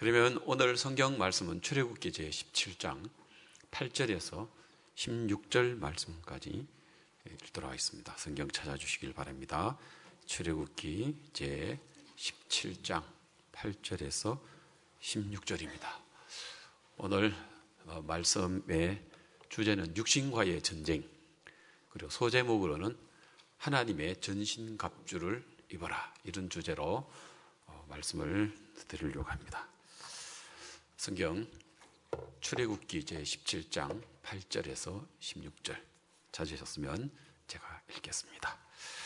그러면 오늘 성경 말씀은 출애굽기 제17장 8절에서 16절 말씀까지 읽도록 하겠습니다. 성경 찾아주시길 바랍니다. 출애굽기 제17장 8절에서 16절입니다. 오늘 말씀의 주제는 육신과의 전쟁, 그리고 소제목으로는 하나님의 전신갑주를 입어라, 이런 주제로 말씀을 드리려고 합니다. 성경 출애굽기 제17장 8절에서 16절 찾으셨으면 제가 읽겠습니다.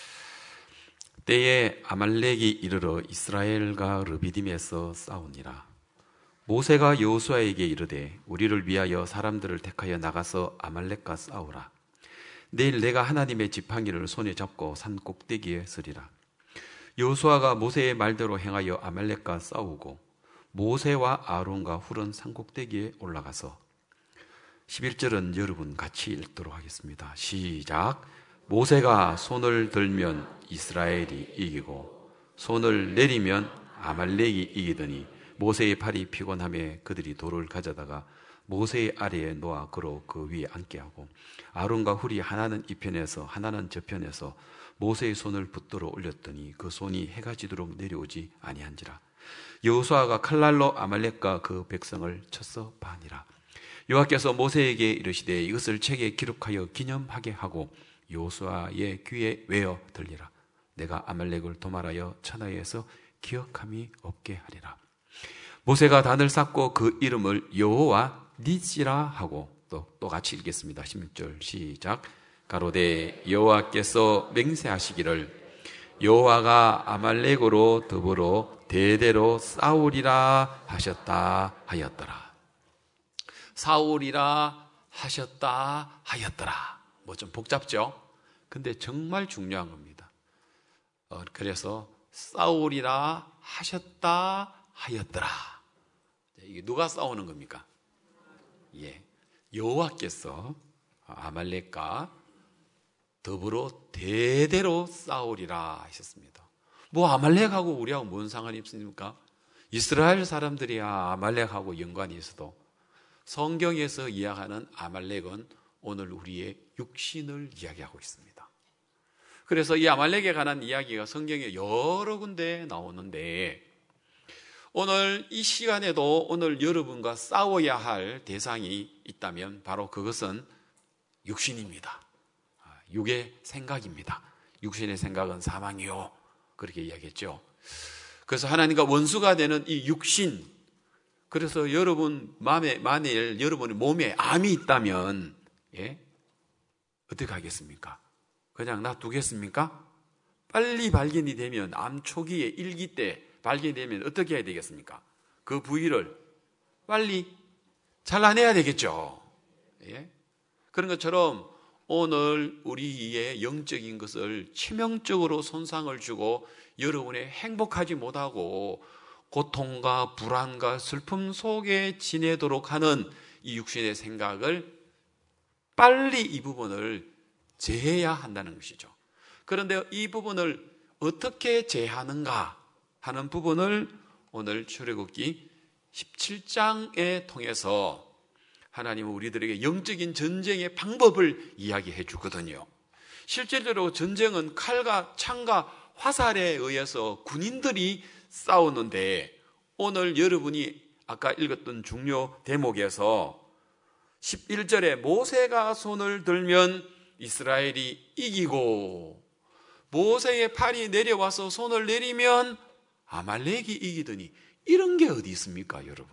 때에 아말렉이 이르러 이스라엘과 르비딤에서 싸우니라. 모세가 여호수아에게 이르되 우리를 위하여 사람들을 택하여 나가서 아말렉과 싸우라. 내일 내가 하나님의 지팡이를 손에 잡고 산 꼭대기에 서리라. 여호수아가 모세의 말대로 행하여 아말렉과 싸우고 모세와 아론과 훌은 산 꼭대기에 올라가서 11절은 여러분 같이 읽도록 하겠습니다. 시작. 모세가 손을 들면 이스라엘이 이기고 손을 내리면 아말렉이 이기더니 모세의 팔이 피곤하며 그들이 돌을 가져다가 모세의 아래에 놓아 그로 그 위에 앉게 하고 아론과 훌이 하나는 이 편에서 하나는 저 편에서 모세의 손을 붙들어 올렸더니 그 손이 해가 지도록 내려오지 아니한지라. 여호수아가 칼날로 아말렉과 그 백성을 쳐서 파니라. 여호와께서 모세에게 이르시되 이것을 책에 기록하여 기념하게 하고 여호수아의 귀에 외어 들리라. 내가 아말렉을 도말하여 천하에서 기억함이 없게 하리라. 모세가 단을 쌓고 그 이름을 여호와 니시라 하고 또 같이 읽겠습니다. 16절 시작. 가로되 여호와께서 맹세하시기를 여호와가 아말렉으로 더불어 대대로 싸우리라 하셨다 하였더라. 싸우리라 하셨다 하였더라. 뭐 좀 복잡죠? 근데 정말 중요한 겁니다. 그래서 싸우리라 하셨다 하였더라. 이게 누가 싸우는 겁니까? 여호와께서 아말렉과 더불어 대대로 싸우리라 하셨습니다. 뭐 아말렉하고 우리하고 뭔 상관이 있습니까? 이스라엘 사람들이야 아말렉하고 연관이 있어도 성경에서 이야기하는 아말렉은 오늘 우리의 육신을 이야기하고 있습니다. 그래서 이 아말렉에 관한 이야기가 성경에 여러 군데 나오는데 오늘 이 시간에도 오늘 여러분과 싸워야 할 대상이 있다면 바로 그것은 육신입니다. 육의 생각입니다. 육신의 생각은 사망이요, 그렇게 이야기했죠. 그래서 하나님과 원수가 되는 이 육신, 그래서 여러분 마음에 만일 여러분의 몸에 암이 있다면 어떻게 하겠습니까? 그냥 놔두겠습니까? 빨리 발견이 되면 암 초기에 1기 때 발견이 되면 어떻게 해야 되겠습니까? 그 부위를 빨리 잘라내야 되겠죠. 그런 것처럼 오늘 우리의 영적인 것을 치명적으로 손상을 주고 여러분이 행복하지 못하고 고통과 불안과 슬픔 속에 지내도록 하는 이 육신의 생각을 빨리 이 부분을 제해야 한다는 것이죠. 그런데 이 부분을 어떻게 제하는가 하는 부분을 오늘 출애굽기 17장에 통해서 하나님은 우리들에게 영적인 전쟁의 방법을 이야기해 주거든요. 실제로 전쟁은 칼과 창과 화살에 의해서 군인들이 싸우는데 오늘 여러분이 아까 읽었던 중요 대목에서 11절에 모세가 손을 들면 이스라엘이 이기고 모세의 팔이 내려와서 손을 내리면 아말렉이 이기더니 이런 게 어디 있습니까, 여러분?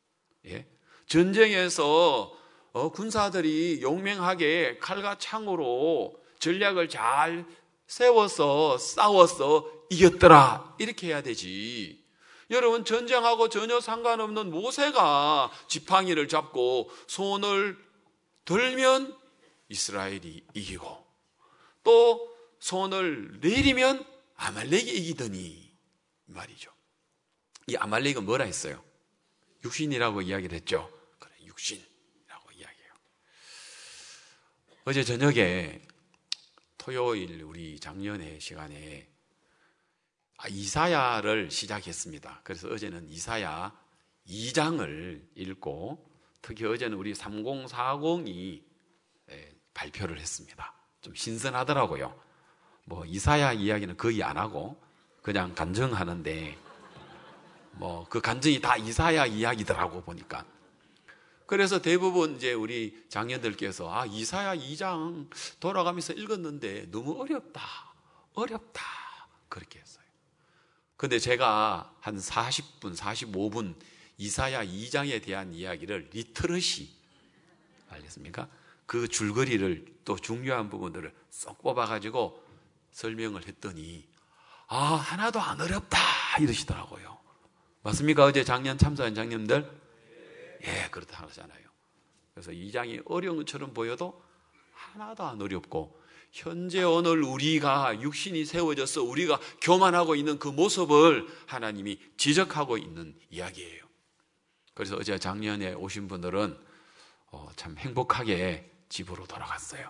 전쟁에서 군사들이 용맹하게 칼과 창으로 전략을 잘 세워서 싸워서 이겼더라, 이렇게 해야 되지. 여러분, 전쟁하고 전혀 상관없는 모세가 지팡이를 잡고 손을 들면 이스라엘이 이기고 또 손을 내리면 아말렉이 이기더니 말이죠. 이 아말렉은 뭐라 했어요? 육신이라고 이야기를 했죠. 그래, 육신이라고 이야기해요. 어제 저녁에 토요일 우리 작년의 시간에 이사야를 시작했습니다. 그래서 어제는 이사야 2장을 읽고 특히 어제는 우리 3040이 발표를 했습니다. 좀 신선하더라고요. 뭐 이사야 이야기는 거의 안 하고 그냥 간증하는데 뭐 그 간증이 다 이사야 이야기더라고 보니까. 그래서 대부분 이제 우리 장년들께서 이사야 2장 돌아가면서 읽었는데 너무 어렵다 그렇게 했어요. 근데 제가 한 40분 45분 이사야 2장에 대한 이야기를 리트러시, 알겠습니까? 그 줄거리를 또 중요한 부분들을 쏙 뽑아가지고 설명을 했더니 하나도 안 어렵다 이러시더라고요. 맞습니까? 어제 작년 참석한 장님들? 예, 그렇다 하잖아요. 그래서 2장이 어려운 것처럼 보여도 하나도 안 어렵고 현재 오늘 우리가 육신이 세워져서 우리가 교만하고 있는 그 모습을 하나님이 지적하고 있는 이야기예요. 그래서 어제 작년에 오신 분들은 참 행복하게 집으로 돌아갔어요.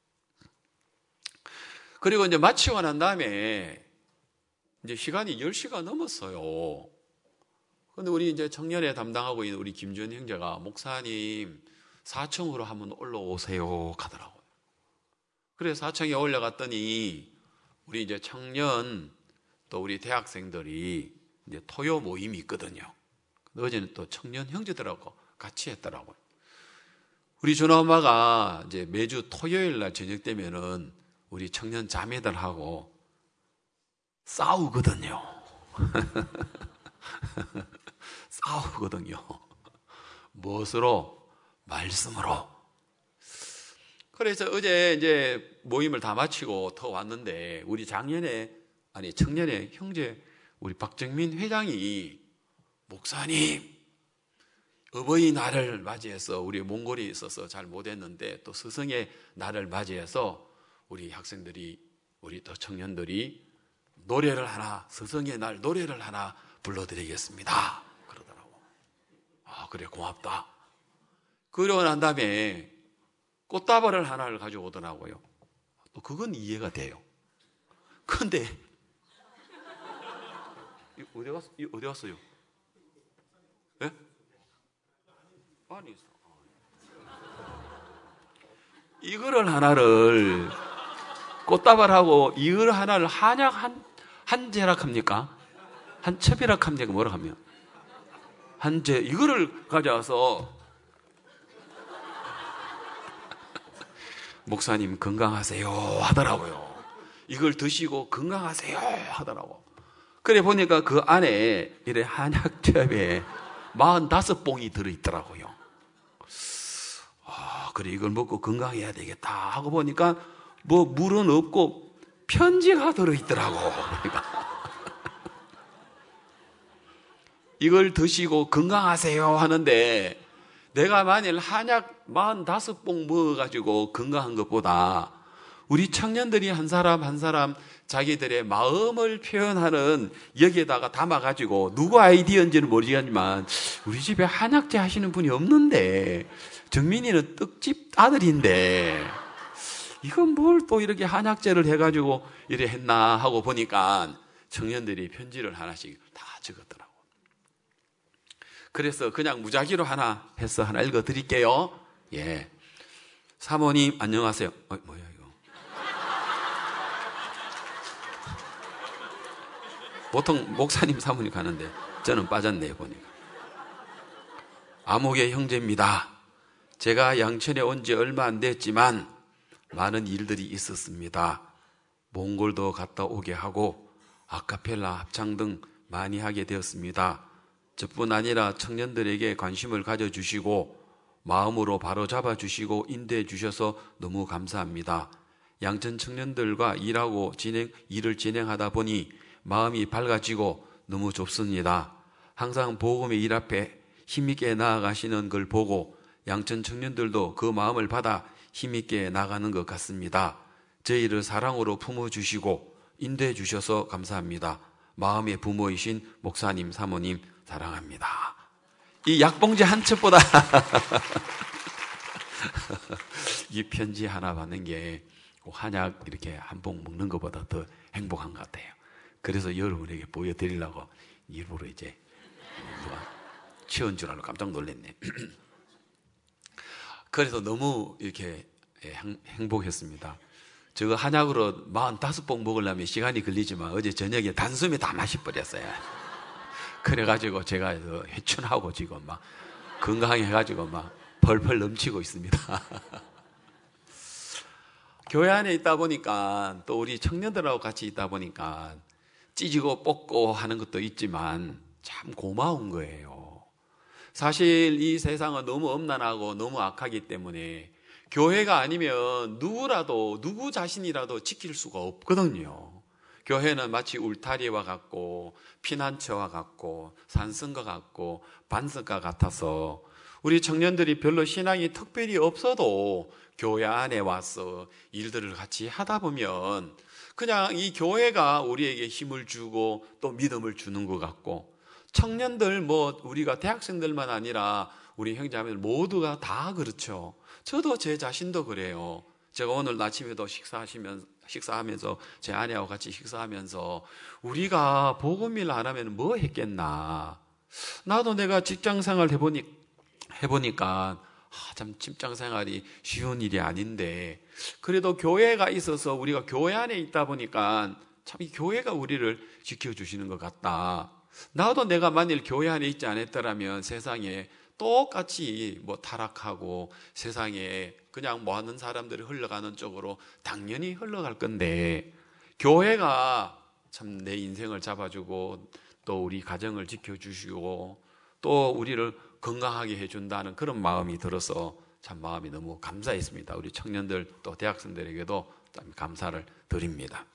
그리고 이제 마치고 난 다음에 이제 시간이 10시가 넘었어요. 근데 우리 이제 청년회 담당하고 있는 우리 김준 형제가 목사님 4층으로 한번 올라오세요 하더라고요. 그래서 4층에 올라갔더니 우리 이제 청년 또 우리 대학생들이 이제 토요 모임이 있거든요. 어제는 또 청년 형제들하고 같이 했더라고요. 우리 준엄마가 이제 매주 토요일 날 저녁 되면은 우리 청년 자매들하고 싸우거든요. 싸우거든요. 무엇으로? 말씀으로. 그래서 어제 이제 모임을 다 마치고 더 왔는데 우리 청년의 형제 우리 박정민 회장이 목사님 어버이날을 맞이해서 우리 몽골에 있어서 잘 못했는데 또 스승의 날을 맞이해서 우리 학생들이 우리 또 청년들이 스승의 날 노래를 하나 불러드리겠습니다 그러더라고. 그래 고맙다. 그러고 난 다음에 꽃다발을 하나를 가져오더라고요. 또 그건 이해가 돼요. 그런데 어디 갔어요? 예? 아니, 이거를 하나를 꽃다발하고 이걸 하나를 한약 한 제락합니까? 한 첩이락합니까? 뭐라 하면 한제 이거를 가져와서 목사님 건강하세요 하더라고요. 이걸 드시고 건강하세요 하더라고. 그래 보니까 그 안에 이래 한약첩에 45봉이 들어있더라고요. 그래 이걸 먹고 건강해야 되겠다 하고 보니까 뭐 물은 없고 편지가 들어있더라고. 이걸 드시고 건강하세요 하는데 내가 만일 한약 45봉 먹어가지고 건강한 것보다 우리 청년들이 한 사람 한 사람 자기들의 마음을 표현하는 여기에다가 담아가지고 누구 아이디어인지는 모르겠지만 우리 집에 한약재 하시는 분이 없는데 정민이는 떡집 아들인데 이건 뭘 또 이렇게 한약재를 해가지고 이래 했나 하고 보니까 청년들이 편지를 하나씩 다 적었더라고. 그래서 그냥 무작위로 하나 해서 하나 읽어드릴게요. 예. 사모님 안녕하세요. 뭐야 이거. 보통 목사님 사모님 가는데 저는 빠졌네요 보니까. 아목의 형제입니다. 제가 양천에 온 지 얼마 안 됐지만 많은 일들이 있었습니다. 몽골도 갔다 오게 하고 아카펠라 합창 등 많이 하게 되었습니다. 저뿐 아니라 청년들에게 관심을 가져주시고 마음으로 바로잡아 주시고 인도해 주셔서 너무 감사합니다. 양천 청년들과 일을 진행하다 보니 마음이 밝아지고 너무 좋습니다. 항상 복음의 일 앞에 힘있게 나아가시는 걸 보고 양천 청년들도 그 마음을 받아 힘있게 나가는 것 같습니다. 저희를 사랑으로 품어주시고 인도해 주셔서 감사합니다. 마음의 부모이신 목사님, 사모님 사랑합니다. 이 약봉지 한 첩보다 이 편지 하나 받는 게 한약 이렇게 한 봉 먹는 것보다 더 행복한 것 같아요. 그래서 여러분에게 보여드리려고 일부러 이제 치운 줄 알고 깜짝 놀랐네. 그래서 너무 이렇게 행복했습니다. 저거 한약으로 45봉 먹으려면 시간이 걸리지만 어제 저녁에 단숨에 다 마셔버렸어요. 그래가지고 제가 회춘하고 지금 막 건강해가지고 막 펄펄 넘치고 있습니다. 교회 안에 있다 보니까 또 우리 청년들하고 같이 있다 보니까 찢고 뽑고 하는 것도 있지만 참 고마운 거예요. 사실 이 세상은 너무 엄난하고 너무 악하기 때문에 교회가 아니면 누구 자신이라도 지킬 수가 없거든요. 교회는 마치 울타리와 같고 피난처와 같고 산성과 같고 반석과 같아서 우리 청년들이 별로 신앙이 특별히 없어도 교회 안에 와서 일들을 같이 하다 보면 그냥 이 교회가 우리에게 힘을 주고 또 믿음을 주는 것 같고, 청년들 우리가 대학생들만 아니라 우리 형제자매들 모두가 다 그렇죠. 저도 제 자신도 그래요. 제가 오늘 아침에도 식사하면서 제 아내하고 같이 식사하면서 우리가 복음일 안 하면 뭐 했겠나. 나도 내가 직장생활 해보니까 참 직장생활이 쉬운 일이 아닌데 그래도 교회가 있어서 우리가 교회 안에 있다 보니까 참 이 교회가 우리를 지켜주시는 것 같다. 나도 내가 만일 교회 안에 있지 않았더라면 세상에 똑같이 타락하고 세상에 그냥 하는 사람들이 흘러가는 쪽으로 당연히 흘러갈 건데, 교회가 참 내 인생을 잡아주고 또 우리 가정을 지켜주시고 또 우리를 건강하게 해준다는 그런 마음이 들어서 참 마음이 너무 감사했습니다. 우리 청년들 또 대학생들에게도 참 감사를 드립니다.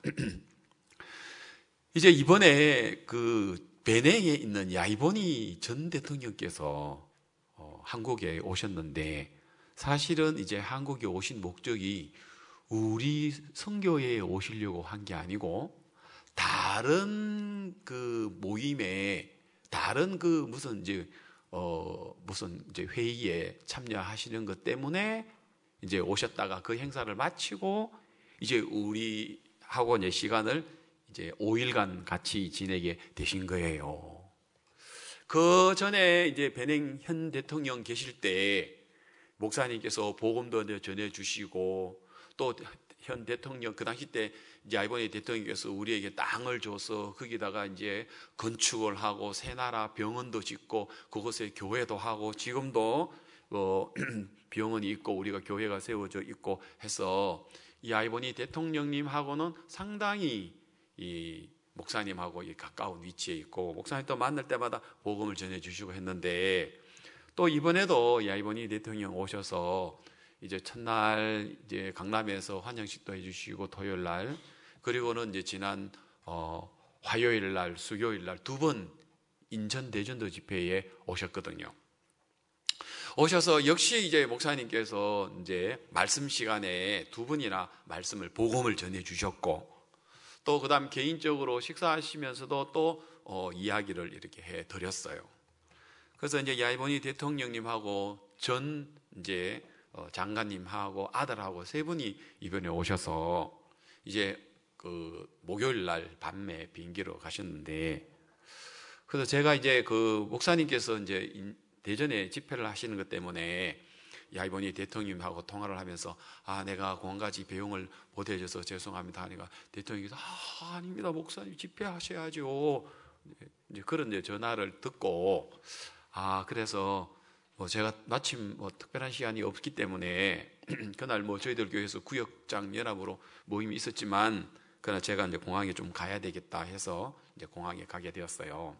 이제 이번에 베냉에 있는 야이보니 전 대통령께서 한국에 오셨는데, 사실은 이제 한국에 오신 목적이 우리 선교회에 오시려고 한 게 아니고 다른 모임에 다른 무슨 회의에 참여하시는 것 때문에 이제 오셨다가 그 행사를 마치고 이제 우리하고 이제 시간을 이제 5일간 같이 지내게 되신 거예요. 그 전에 이제 베냉 현 대통령 계실 때 목사님께서 복음도 전해주시고 또 현 대통령 그 당시 때 이제 야이보니 대통령께서 우리에게 땅을 줘서 거기다가 이제 건축을 하고 새 나라 병원도 짓고 그곳에 교회도 하고 지금도 병원이 있고 우리가 교회가 세워져 있고 해서 이 야이보니 대통령님하고는 상당히 이 목사님하고 가까운 위치에 있고 목사님 또 만날 때마다 복음을 전해주시고 했는데, 또 이번에도 야이보니 대통령 오셔서 이제 첫날 이제 강남에서 환영식도 해주시고 토요일 날, 그리고는 이제 지난 화요일 날, 수요일 날 두 번 인천 대전도 집회에 오셨거든요. 오셔서 역시 이제 목사님께서 이제 말씀 시간에 두 번이나 복음을 전해주셨고, 또 그다음 개인적으로 식사하시면서도 또 이야기를 이렇게 해드렸어요. 그래서 이제 야이보니 대통령님하고 전 이제 장관님하고 아들하고 세 분이 이번에 오셔서 이제 목요일 날 밤에 비행기로 가셨는데, 그래서 제가 이제 목사님께서 이제 대전에 집회를 하시는 것 때문에 야이보니 대통령님하고 통화를 하면서 내가 공간가지 비용을 보태줘서 죄송합니다 하니까 대통령께서 아닙니다 목사님 집회하셔야죠. 이제 그런 이제 전화를 듣고 그래서 제가 마침 특별한 시간이 없기 때문에 그날 저희들 교회에서 구역장 연합으로 모임이 있었지만 그날 제가 이제 공항에 좀 가야 되겠다 해서 이제 공항에 가게 되었어요.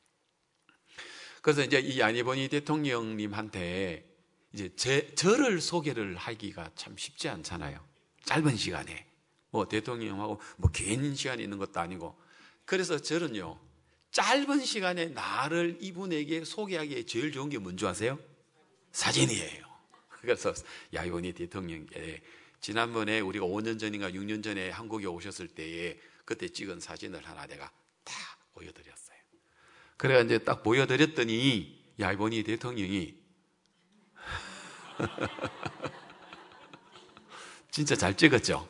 그래서 이제 이 야이보니 대통령님한테 이제 저를 소개를 하기가 참 쉽지 않잖아요. 짧은 시간에 대통령하고 긴 시간이 있는 것도 아니고. 그래서 저는요 짧은 시간에 나를 이분에게 소개하기에 제일 좋은 게 뭔지 아세요? 사진이에요. 그래서 야이보니 대통령께 지난번에 우리가 5년 전인가 6년 전에 한국에 오셨을 때에 그때 찍은 사진을 하나 내가 다 보여드렸어요. 그래가 이제 딱 보여드렸더니 야이보니 대통령이 진짜 잘 찍었죠.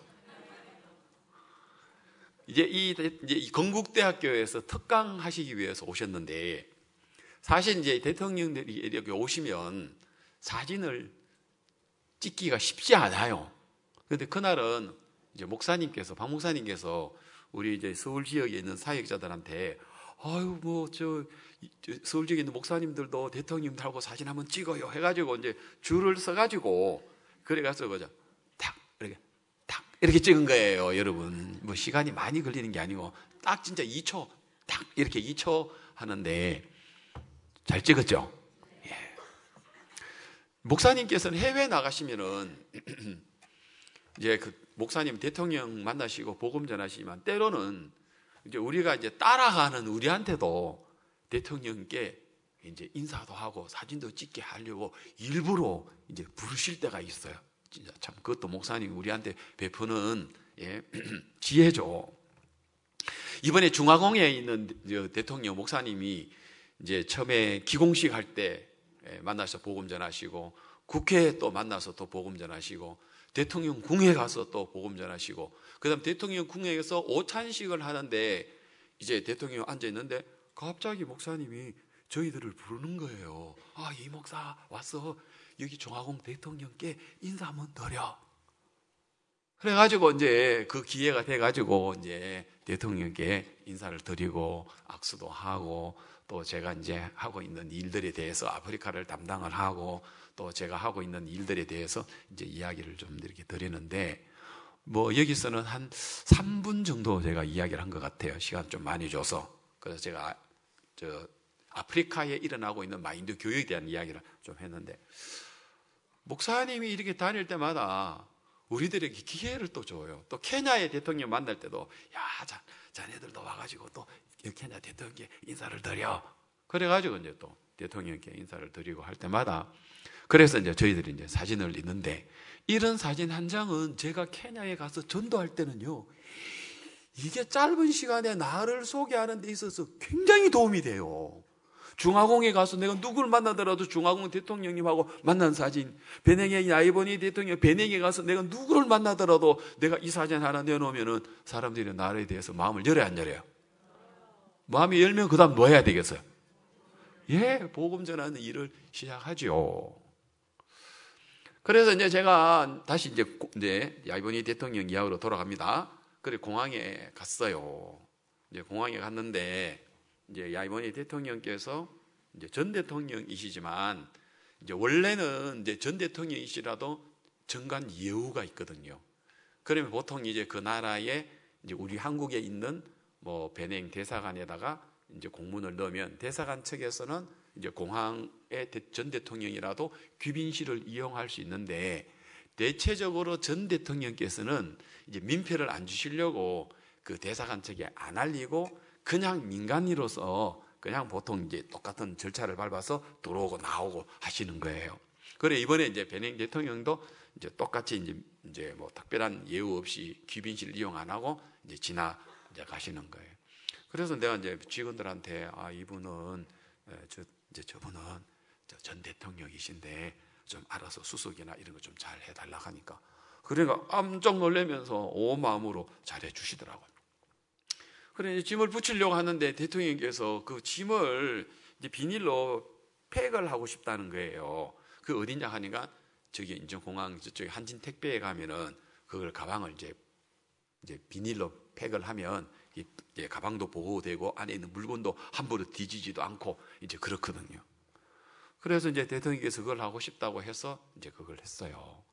이제 이 건국대학교에서 특강하시기 위해서 오셨는데 사실 이제 대통령들이 이렇게 오시면 사진을 찍기가 쉽지 않아요. 그런데 그날은 이제 목사님께서, 박 목사님께서 우리 이제 서울 지역에 있는 사역자들한테 아유, 서울 지역에 있는 목사님들도 대통령들하고 사진 한번 찍어요 해가지고 이제 줄을 서가지고 그래가지고 그죠 탁 이렇게 찍은 거예요, 여러분. 뭐 시간이 많이 걸리는 게 아니고 딱 진짜 2초 탁 이렇게 2초 하는데 잘 찍었죠. 예. 목사님께서는 해외 나가시면은 이제 그 목사님 대통령 만나시고 복음 전하시지만 때로는 이제 우리가 이제 따라가는 우리한테도 대통령께 이제 인사도 하고 사진도 찍게 하려고 일부러 이제 부르실 때가 있어요. 진짜 참 그것도 목사님 우리한테 베푸는 지혜죠. 이번에 중화공에 있는 대통령 목사님이 이제 처음에 기공식 할 때 만나서 복음 전하시고 국회에 또 만나서 또 복음 전하시고 대통령 궁에 가서 또 복음 전하시고 그다음 대통령 궁에서 오찬식을 하는데 이제 대통령 앉아 있는데 갑자기 목사님이 저희들을 부르는 거예요. 아, 이 목사 와서 여기 중화공 대통령께 인사 한번 드려. 그래가지고 이제 그 기회가 돼가지고 이제 대통령께 인사를 드리고 악수도 하고 또 제가 이제 하고 있는 일들에 대해서 아프리카를 담당을 하고 또 제가 하고 있는 일들에 대해서 이제 이야기를 좀 이렇게 드리는데 뭐 여기서는 한 3분 정도 제가 이야기를 한 것 같아요. 시간 좀 많이 줘서. 그래서 제가 아프리카에 일어나고 있는 마인드 교육에 대한 이야기를 좀 했는데 목사님이 이렇게 다닐 때마다 우리들에게 기회를 또 줘요. 또 케냐의 대통령 만날 때도 야, 자네들도 와가지고 또 케냐 대통령께 인사를 드려. 그래가지고 이제 또 대통령께 인사를 드리고 할 때마다 그래서 이제 저희들이 이제 사진을 있는데 이런 사진 한 장은 제가 케냐에 가서 전도할 때는요, 이게 짧은 시간에 나를 소개하는 데 있어서 굉장히 도움이 돼요. 중화공에 가서 내가 누구를 만나더라도 중화공 대통령님하고 만난 사진, 베냉의 야이보니 대통령 베냉에 가서 내가 누구를 만나더라도 내가 이 사진 하나 내놓으면은 사람들이 나에 대해서 마음을 열어야 안 열어요? 마음이 열면 그 다음 뭐 해야 되겠어요? 예, 복음 전하는 일을 시작하죠. 그래서 이제 제가 다시 이제 야이보니 대통령 이야기로 돌아갑니다. 그래 공항에 갔어요. 이제 공항에 갔는데 이제 야이보니 대통령께서 이제 전 대통령이시지만 이제 원래는 이제 전 대통령이시라도 정관 예우가 있거든요. 그러면 보통 이제 그 나라에 이제 우리 한국에 있는 뭐 베냉 대사관에다가 이제 공문을 넣으면 대사관 측에서는 이제 공항의 전 대통령이라도 귀빈실을 이용할 수 있는데 대체적으로 전 대통령께서는 이제 민폐를 안 주시려고 그 대사관 측에 안 알리고 그냥 민간인으로서 그냥 보통 이제 똑같은 절차를 밟아서 들어오고 나오고 하시는 거예요. 그래 이번에 이제 베냉 대통령도 이제 똑같이 이제 뭐 특별한 예우 없이 귀빈실 이용 안 하고 이제 이제 가시는 거예요. 그래서 내가 이제 직원들한테 이분은 저분은 전 대통령이신데 좀 알아서 수속이나 이런 거 좀 잘 해달라 하니까 그러니까 깜짝 놀라면서 온 마음으로 잘해 주시더라고요. 그래 이제 짐을 붙이려고 하는데 대통령께서 그 짐을 이제 비닐로 팩을 하고 싶다는 거예요. 그 어디냐 하니까 저기 인천공항 저쪽에 한진 택배에 가면은 그걸 가방을 이제 비닐로 팩을 하면 이제 가방도 보호되고 안에 있는 물건도 함부로 뒤지지도 않고 이제 그렇거든요. 그래서 이제 대통령께서 그걸 하고 싶다고 해서 이제 그걸 했어요.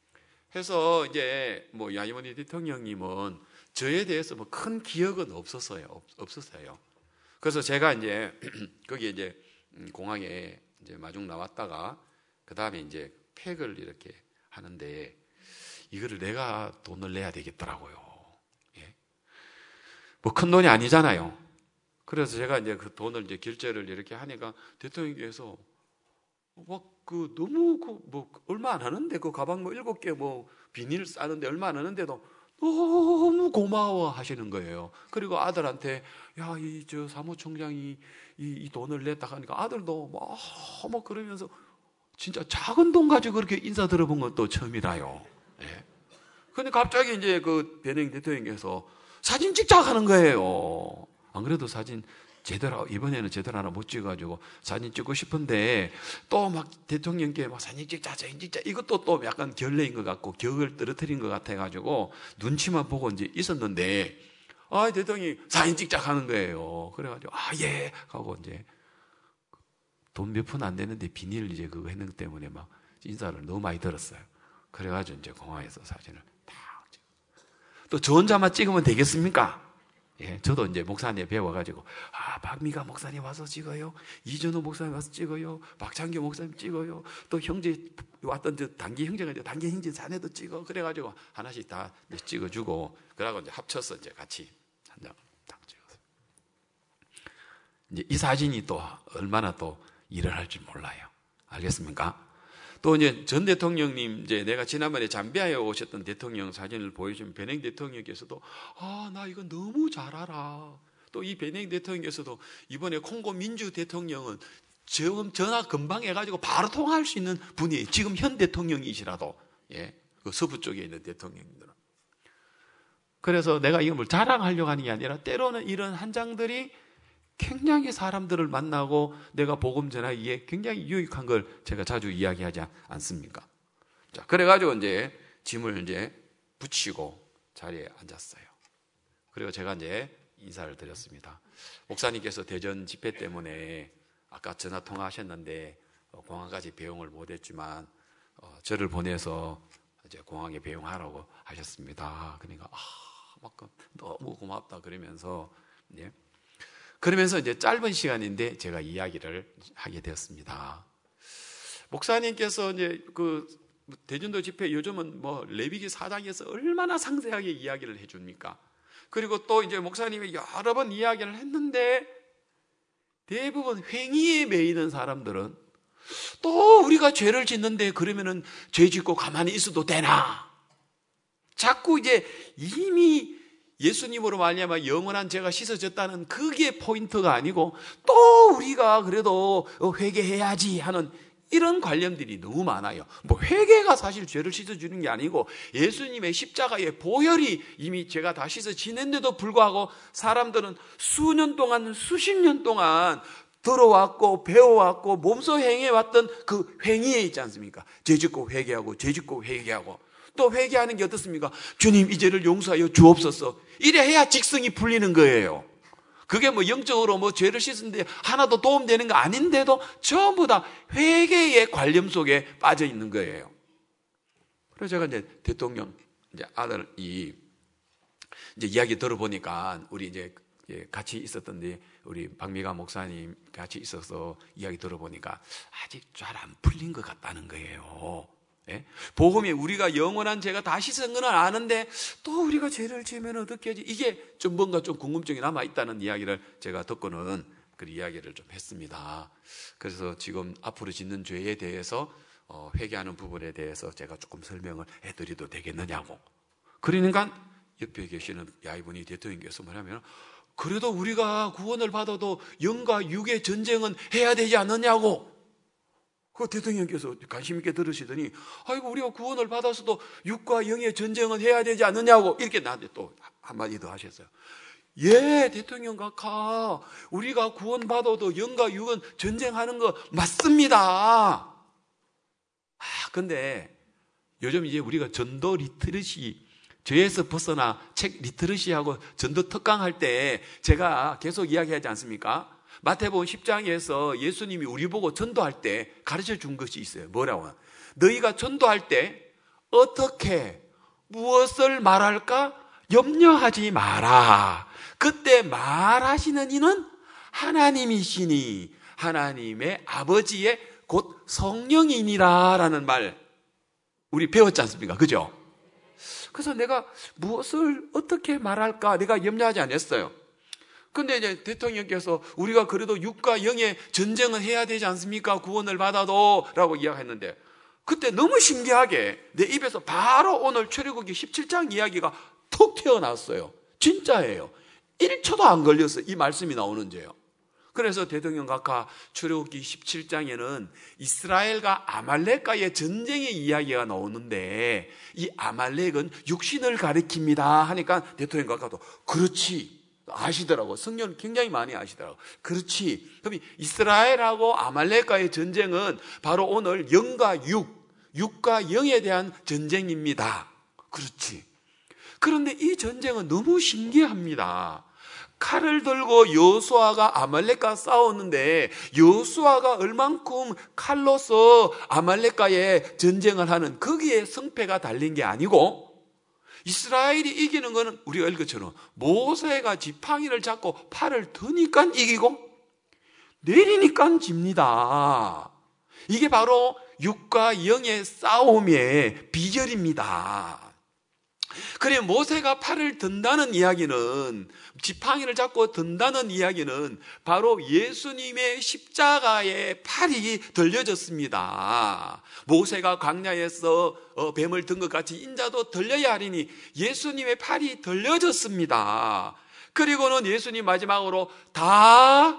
해서 이제 뭐 야이모니 대통령님은 저에 대해서 뭐 큰 기억은 없었어요. 그래서 제가 이제 거기에 이제 공항에 이제 마중 나왔다가 그 다음에 이제 팩을 이렇게 하는데 이거를 내가 돈을 내야 되겠더라고요. 예? 뭐 큰 돈이 아니잖아요. 그래서 제가 이제 그 돈을 이제 결제를 이렇게 하니까 대통령께서 너무 뭐 얼마 안 하는데 그 가방 뭐 7개 뭐 비닐 싸는데 얼마 안 하는데도 너무 고마워 하시는 거예요. 그리고 아들한테 이 사무총장이 이 돈을 냈다 하니까 아들도 뭐 그러면서 진짜 작은 돈 가지고 그렇게 인사 들어본 건 또 처음이라요. 예. 근데 갑자기 이제 그 베냉 대통령께서 사진 찍자 하는 거예요. 안 그래도 사진 제대로, 이번에는 제대로 하나 못 찍어가지고 사진 찍고 싶은데 또 막 대통령께 막 사진 찍자, 이것도 또 약간 결례인 것 같고 격을 떨어뜨린 것 같아가지고 눈치만 보고 이제 있었는데, 대통령이 사진 찍자 하는 거예요. 그래가지고, 예! 하고 이제 돈 몇 푼 안 되는데 비닐 이제 그거 했는 것 때문에 막 인사를 너무 많이 들었어요. 그래가지고 이제 공항에서 사진을 딱 찍어. 또 저 혼자만 찍으면 되겠습니까? 예, 저도 이제 목사님 배워가지고, 박미가 목사님 와서 찍어요. 이준호 목사님 와서 찍어요. 박창규 목사님 찍어요. 또 형제 왔던 저 단기 형제가 이제 단기 형제 자네도 찍어. 그래가지고 하나씩 다 찍어주고, 그러고 이제 합쳐서 이제 같이 한 장 딱 찍었어요. 이제 이 사진이 또 얼마나 또 일을 할지 몰라요. 알겠습니까? 또 이제 전 대통령님, 이제 내가 지난번에 잠비아에 오셨던 대통령 사진을 보여주면 베냉 대통령께서도 나 이거 너무 잘 알아. 또 이 베냉 대통령께서도 이번에 콩고 민주 대통령은 지금 전화 금방 해가지고 바로 통화할 수 있는 분이에요. 지금 현 대통령이시라도. 예, 그 서부 쪽에 있는 대통령님들은. 그래서 내가 이걸 뭘 자랑하려고 하는 게 아니라 때로는 이런 한 장들이 굉장히 사람들을 만나고 내가 복음 전하기에 굉장히 유익한 걸 제가 자주 이야기하지 않습니까? 자, 그래가지고 이제 짐을 이제 붙이고 자리에 앉았어요. 그리고 제가 이제 인사를 드렸습니다. 목사님께서 대전 집회 때문에 아까 전화 통화하셨는데 공항까지 배웅을 못했지만 저를 보내서 이제 공항에 배웅하라고 하셨습니다. 그러니까 막 너무 고맙다 그러면서 예. 그러면서 이제 짧은 시간인데 제가 이야기를 하게 되었습니다. 목사님께서 이제 그 대전도 집회 요즘은 뭐 레위기 4장에서 얼마나 상세하게 이야기를 해줍니까? 그리고 또 이제 목사님이 여러 번 이야기를 했는데 대부분 횡의에 매이는 사람들은 또 우리가 죄를 짓는데 그러면은 죄 짓고 가만히 있어도 되나? 자꾸 이제 이미 예수님으로 말미암아 영원한 죄가 씻어졌다는 그게 포인트가 아니고 또 우리가 그래도 회개해야지 하는 이런 관념들이 너무 많아요. 뭐 회개가 사실 죄를 씻어주는 게 아니고 예수님의 십자가의 보혈이 이미 죄가 다 씻어지는데도 불구하고 사람들은 수년 동안 수십 년 동안 들어왔고 배워왔고 몸소 행해왔던 그 행위에 있지 않습니까? 죄 짓고 회개하고 죄 짓고 회개하고 또 회개하는 게 어떻습니까? 주님 이 죄를 용서하여 주옵소서. 이래 해야 직성이 풀리는 거예요. 그게 뭐 영적으로 뭐 죄를 씻는데 하나도 도움되는 거 아닌데도 전부 다 회개의 관념 속에 빠져 있는 거예요. 그래서 제가 이제 대통령 이제 아들이 이제 이야기 들어보니까 우리 이제 같이 있었던데 우리 박미가 목사님 같이 있어서 이야기 들어보니까 아직 잘 안 풀린 것 같다는 거예요. 예? 복음이 우리가 영원한 죄가 다 씻은 건 아는데 또 우리가 죄를 지으면 어떻게 하지? 이게 좀 뭔가 좀 궁금증이 남아있다는 이야기를 제가 듣고는 그 이야기를 좀 했습니다. 그래서 지금 앞으로 짓는 죄에 대해서 회개하는 부분에 대해서 제가 조금 설명을 해드려도 되겠느냐고. 그러니까 옆에 계시는 야이분이 대통령께서 뭐냐면 그래도 우리가 구원을 받아도 영과 육의 전쟁은 해야 되지 않느냐고. 그 대통령께서 관심 있게 들으시더니 아이고 우리가 구원을 받아서도 육과 영의 전쟁은 해야 되지 않느냐고 이렇게 나한테 또 한마디 더 하셨어요. 예, 대통령 각하 우리가 구원받아도 영과 육은 전쟁하는 거 맞습니다. 근데 요즘 이제 우리가 전도 리트러시 죄에서 벗어나 책 리트러시하고 전도 특강 할 때 제가 계속 이야기하지 않습니까? 마태복음 10장에서 예수님이 우리 보고 전도할 때 가르쳐 준 것이 있어요. 뭐라고? 너희가 전도할 때 어떻게 무엇을 말할까 염려하지 마라. 그때 말하시는 이는 하나님이시니 하나님의 아버지의 곧 성령이니라 라는 말 우리 배웠지 않습니까? 그죠? 그래서 내가 무엇을 어떻게 말할까 내가 염려하지 않았어요. 근데 이제 대통령께서 우리가 그래도 육과 영의 전쟁은 해야 되지 않습니까? 구원을 받아도 라고 이야기했는데 그때 너무 신기하게 내 입에서 바로 오늘 출애굽기 17장 이야기가 툭 튀어나왔어요. 진짜예요. 1초도 안 걸렸어요. 이 말씀이 나오는지요. 그래서 대통령 각하 출애굽기 17장에는 이스라엘과 아말렉과의 전쟁의 이야기가 나오는데 이 아말렉은 육신을 가리킵니다 하니까 대통령 각하도 그렇지. 아시더라고. 성경을 굉장히 많이 아시더라고. 그렇지. 그럼 이스라엘하고 아말렉과의 전쟁은 바로 오늘 영과 육과 영에 대한 전쟁입니다. 그렇지. 그런데 이 전쟁은 너무 신기합니다. 칼을 들고 여호수아가 아말렉과 싸웠는데 여호수아가 얼만큼 칼로서 아말렉과의 전쟁을 하는 거기에 승패가 달린 게 아니고 이스라엘이 이기는 것은 우리가 읽은 것처럼 모세가 지팡이를 잡고 팔을 드니까 이기고 내리니까 집니다. 이게 바로 육과 영의 싸움의 비결입니다. 그래 모세가 팔을 든다는 이야기는 지팡이를 잡고 든다는 이야기는 바로 예수님의 십자가의 팔이 들려졌습니다. 모세가 광야에서 뱀을 든 것 같이 인자도 들려야 하리니 예수님의 팔이 들려졌습니다. 그리고는 예수님 마지막으로 다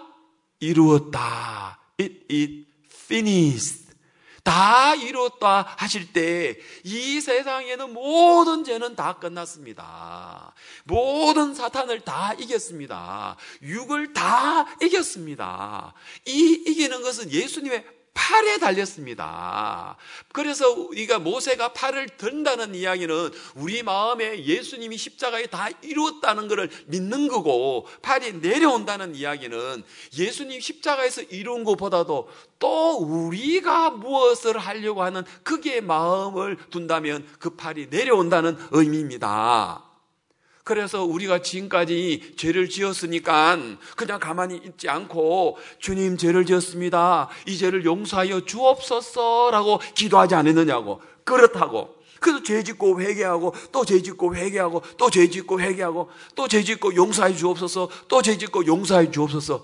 이루었다. It finished. 다 이뤘다 하실 때 이 세상에는 모든 죄는 다 끝났습니다. 모든 사탄을 다 이겼습니다. 육을 다 이겼습니다. 이 이기는 것은 예수님의 팔에 달렸습니다. 그래서 우리가 모세가 팔을 든다는 이야기는 우리 마음에 예수님이 십자가에 다 이루었다는 것을 믿는 거고, 팔이 내려온다는 이야기는 예수님 십자가에서 이룬 것보다도 또 우리가 무엇을 하려고 하는 거기에 마음을 둔다면 그 팔이 내려온다는 의미입니다. 그래서 우리가 지금까지 죄를 지었으니까 그냥 가만히 있지 않고 주님 죄를 지었습니다. 이 죄를 용서하여 주옵소서라고 기도하지 않았느냐고. 그렇다고. 그래서 죄 짓고 회개하고 또 죄 짓고 회개하고 또 죄 짓고 회개하고 또 죄 짓고 용서해 주옵소서 또 죄 짓고 용서해 주옵소서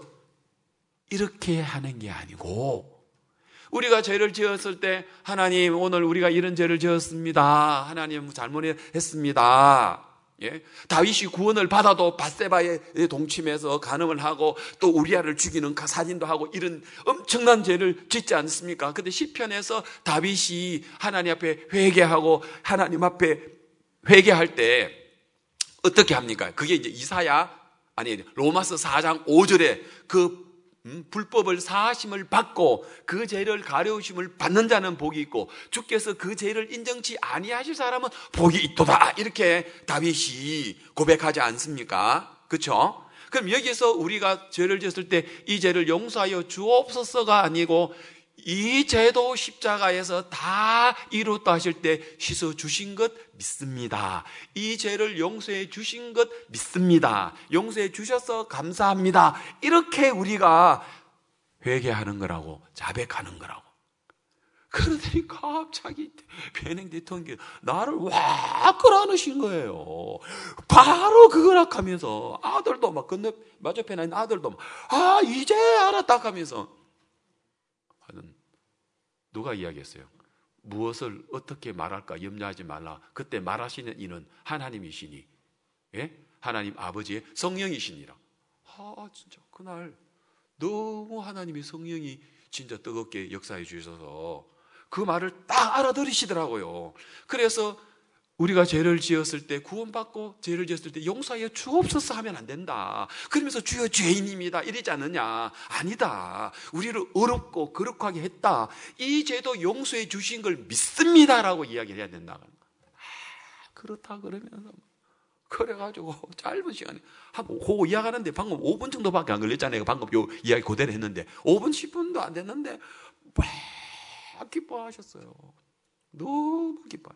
이렇게 하는 게 아니고 우리가 죄를 지었을 때 하나님 오늘 우리가 이런 죄를 지었습니다. 하나님 잘못했습니다. 예? 다윗이 구원을 받아도 밧세바에 동침해서 간음을 하고 또 우리아를 죽이는 살인도 하고 이런 엄청난 죄를 짓지 않습니까? 근데 시편에서 다윗이 하나님 앞에 회개하고 하나님 앞에 회개할 때 어떻게 합니까? 그게 이제 로마서 4장 5절에 그 불법을 사하심을 받고 그 죄를 가려우심을 받는 자는 복이 있고 주께서 그 죄를 인정치 아니하실 사람은 복이 있도다 이렇게 다윗이 고백하지 않습니까? 그렇죠? 그럼 여기서 우리가 죄를 지었을 때 이 죄를 용서하여 주옵소서가 아니고 이 죄도 십자가에서 다 이뤘다 하실 때 씻어 주신 것 믿습니다. 이 죄를 용서해 주신 것 믿습니다. 용서해 주셔서 감사합니다. 이렇게 우리가 회개하는 거라고, 자백하는 거라고. 그러더니 갑자기 베냉 대통령이 나를 와 끌어안으신 거예요. 바로 그걸 하면서 아들도 막 건너 맞은편에 있는 아들도 막 이제 알았다 하면서 누가 이야기했어요? 무엇을 어떻게 말할까 염려하지 말라. 그때 말하시는 이는 하나님이시니, 예? 하나님 아버지의 성령이시니라. 진짜 그날 너무 하나님의 성령이 진짜 뜨겁게 역사해 주셔서 그 말을 딱 알아들으시더라고요. 그래서 우리가 죄를 지었을 때 구원받고 죄를 지었을 때 용서하여 주옵소서 하면 안 된다. 그러면서 주여 죄인입니다 이러지 않느냐. 아니다. 우리를 어렵고 거룩하게 했다. 이 죄도 용서해 주신 걸 믿습니다라고 이야기를 해야 된다. 그렇다 그러면서 그래가지고 짧은 시간에 그거 이야기하는데 방금 5분 정도밖에 안 걸렸잖아요. 방금 요 이야기 그대로 했는데 5분 10분도 안 됐는데 막 기뻐하셨어요. 너무 기뻐요.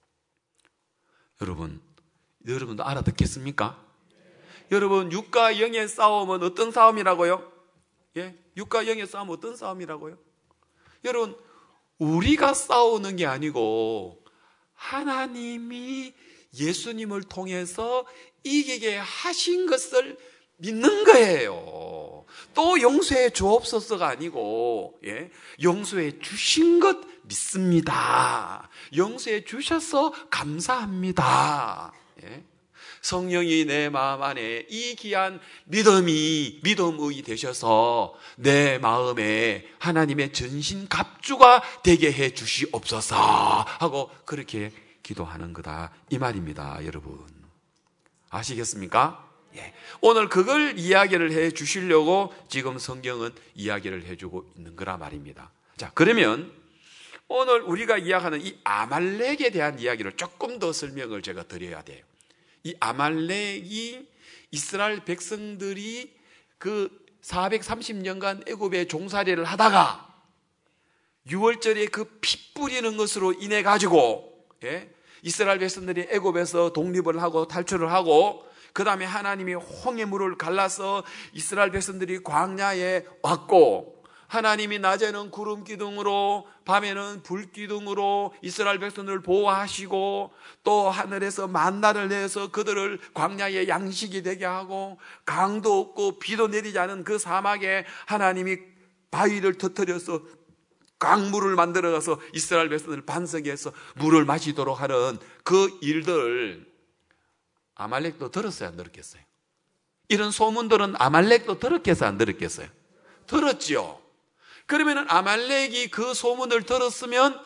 여러분도 알아듣겠습니까? 여러분, 육과 영의 싸움은 어떤 싸움이라고요? 예? 육과 영의 싸움은 어떤 싸움이라고요? 여러분, 우리가 싸우는 게 아니고 하나님이 예수님을 통해서 이기게 하신 것을 믿는 거예요. 또 용서해 주옵소서가 아니고, 예? 용서해 주신 것 믿습니다. 용서해 주셔서 감사합니다. 예? 성령이 내 마음 안에 이 귀한 믿음의 되셔서 내 마음에 하나님의 전신 갑주가 되게 해 주시옵소서 하고 그렇게 기도하는 거다 이 말입니다. 여러분 아시겠습니까? 오늘 그걸 이야기를 해 주시려고 지금 성경은 이야기를 해주고 있는 거라 말입니다. 자, 그러면 오늘 우리가 이야기하는 이 아말렉에 대한 이야기를 조금 더 설명을 제가 드려야 돼요. 이 아말렉이 이스라엘 백성들이 그 430년간 애굽에 종살이를 하다가 6월절에 그 피 뿌리는 것으로 인해 가지고 이스라엘 백성들이 애굽에서 독립을 하고 탈출을 하고 그 다음에 하나님이 홍해물을 갈라서 이스라엘 백성들이 광야에 왔고 하나님이 낮에는 구름 기둥으로 밤에는 불 기둥으로 이스라엘 백성들을 보호하시고 또 하늘에서 만나를 내서 그들을 광야의 양식이 되게 하고 강도 없고 비도 내리지 않은 그 사막에 하나님이 바위를 터뜨려서 강물을 만들어가서 이스라엘 백성들을 반석에서 물을 마시도록 하는 그 일들 아말렉도 들었어요, 안 들었겠어요? 이런 소문들은 아말렉도 들었겠어요, 안 들었겠어요? 들었죠. 그러면 아말렉이 그 소문을 들었으면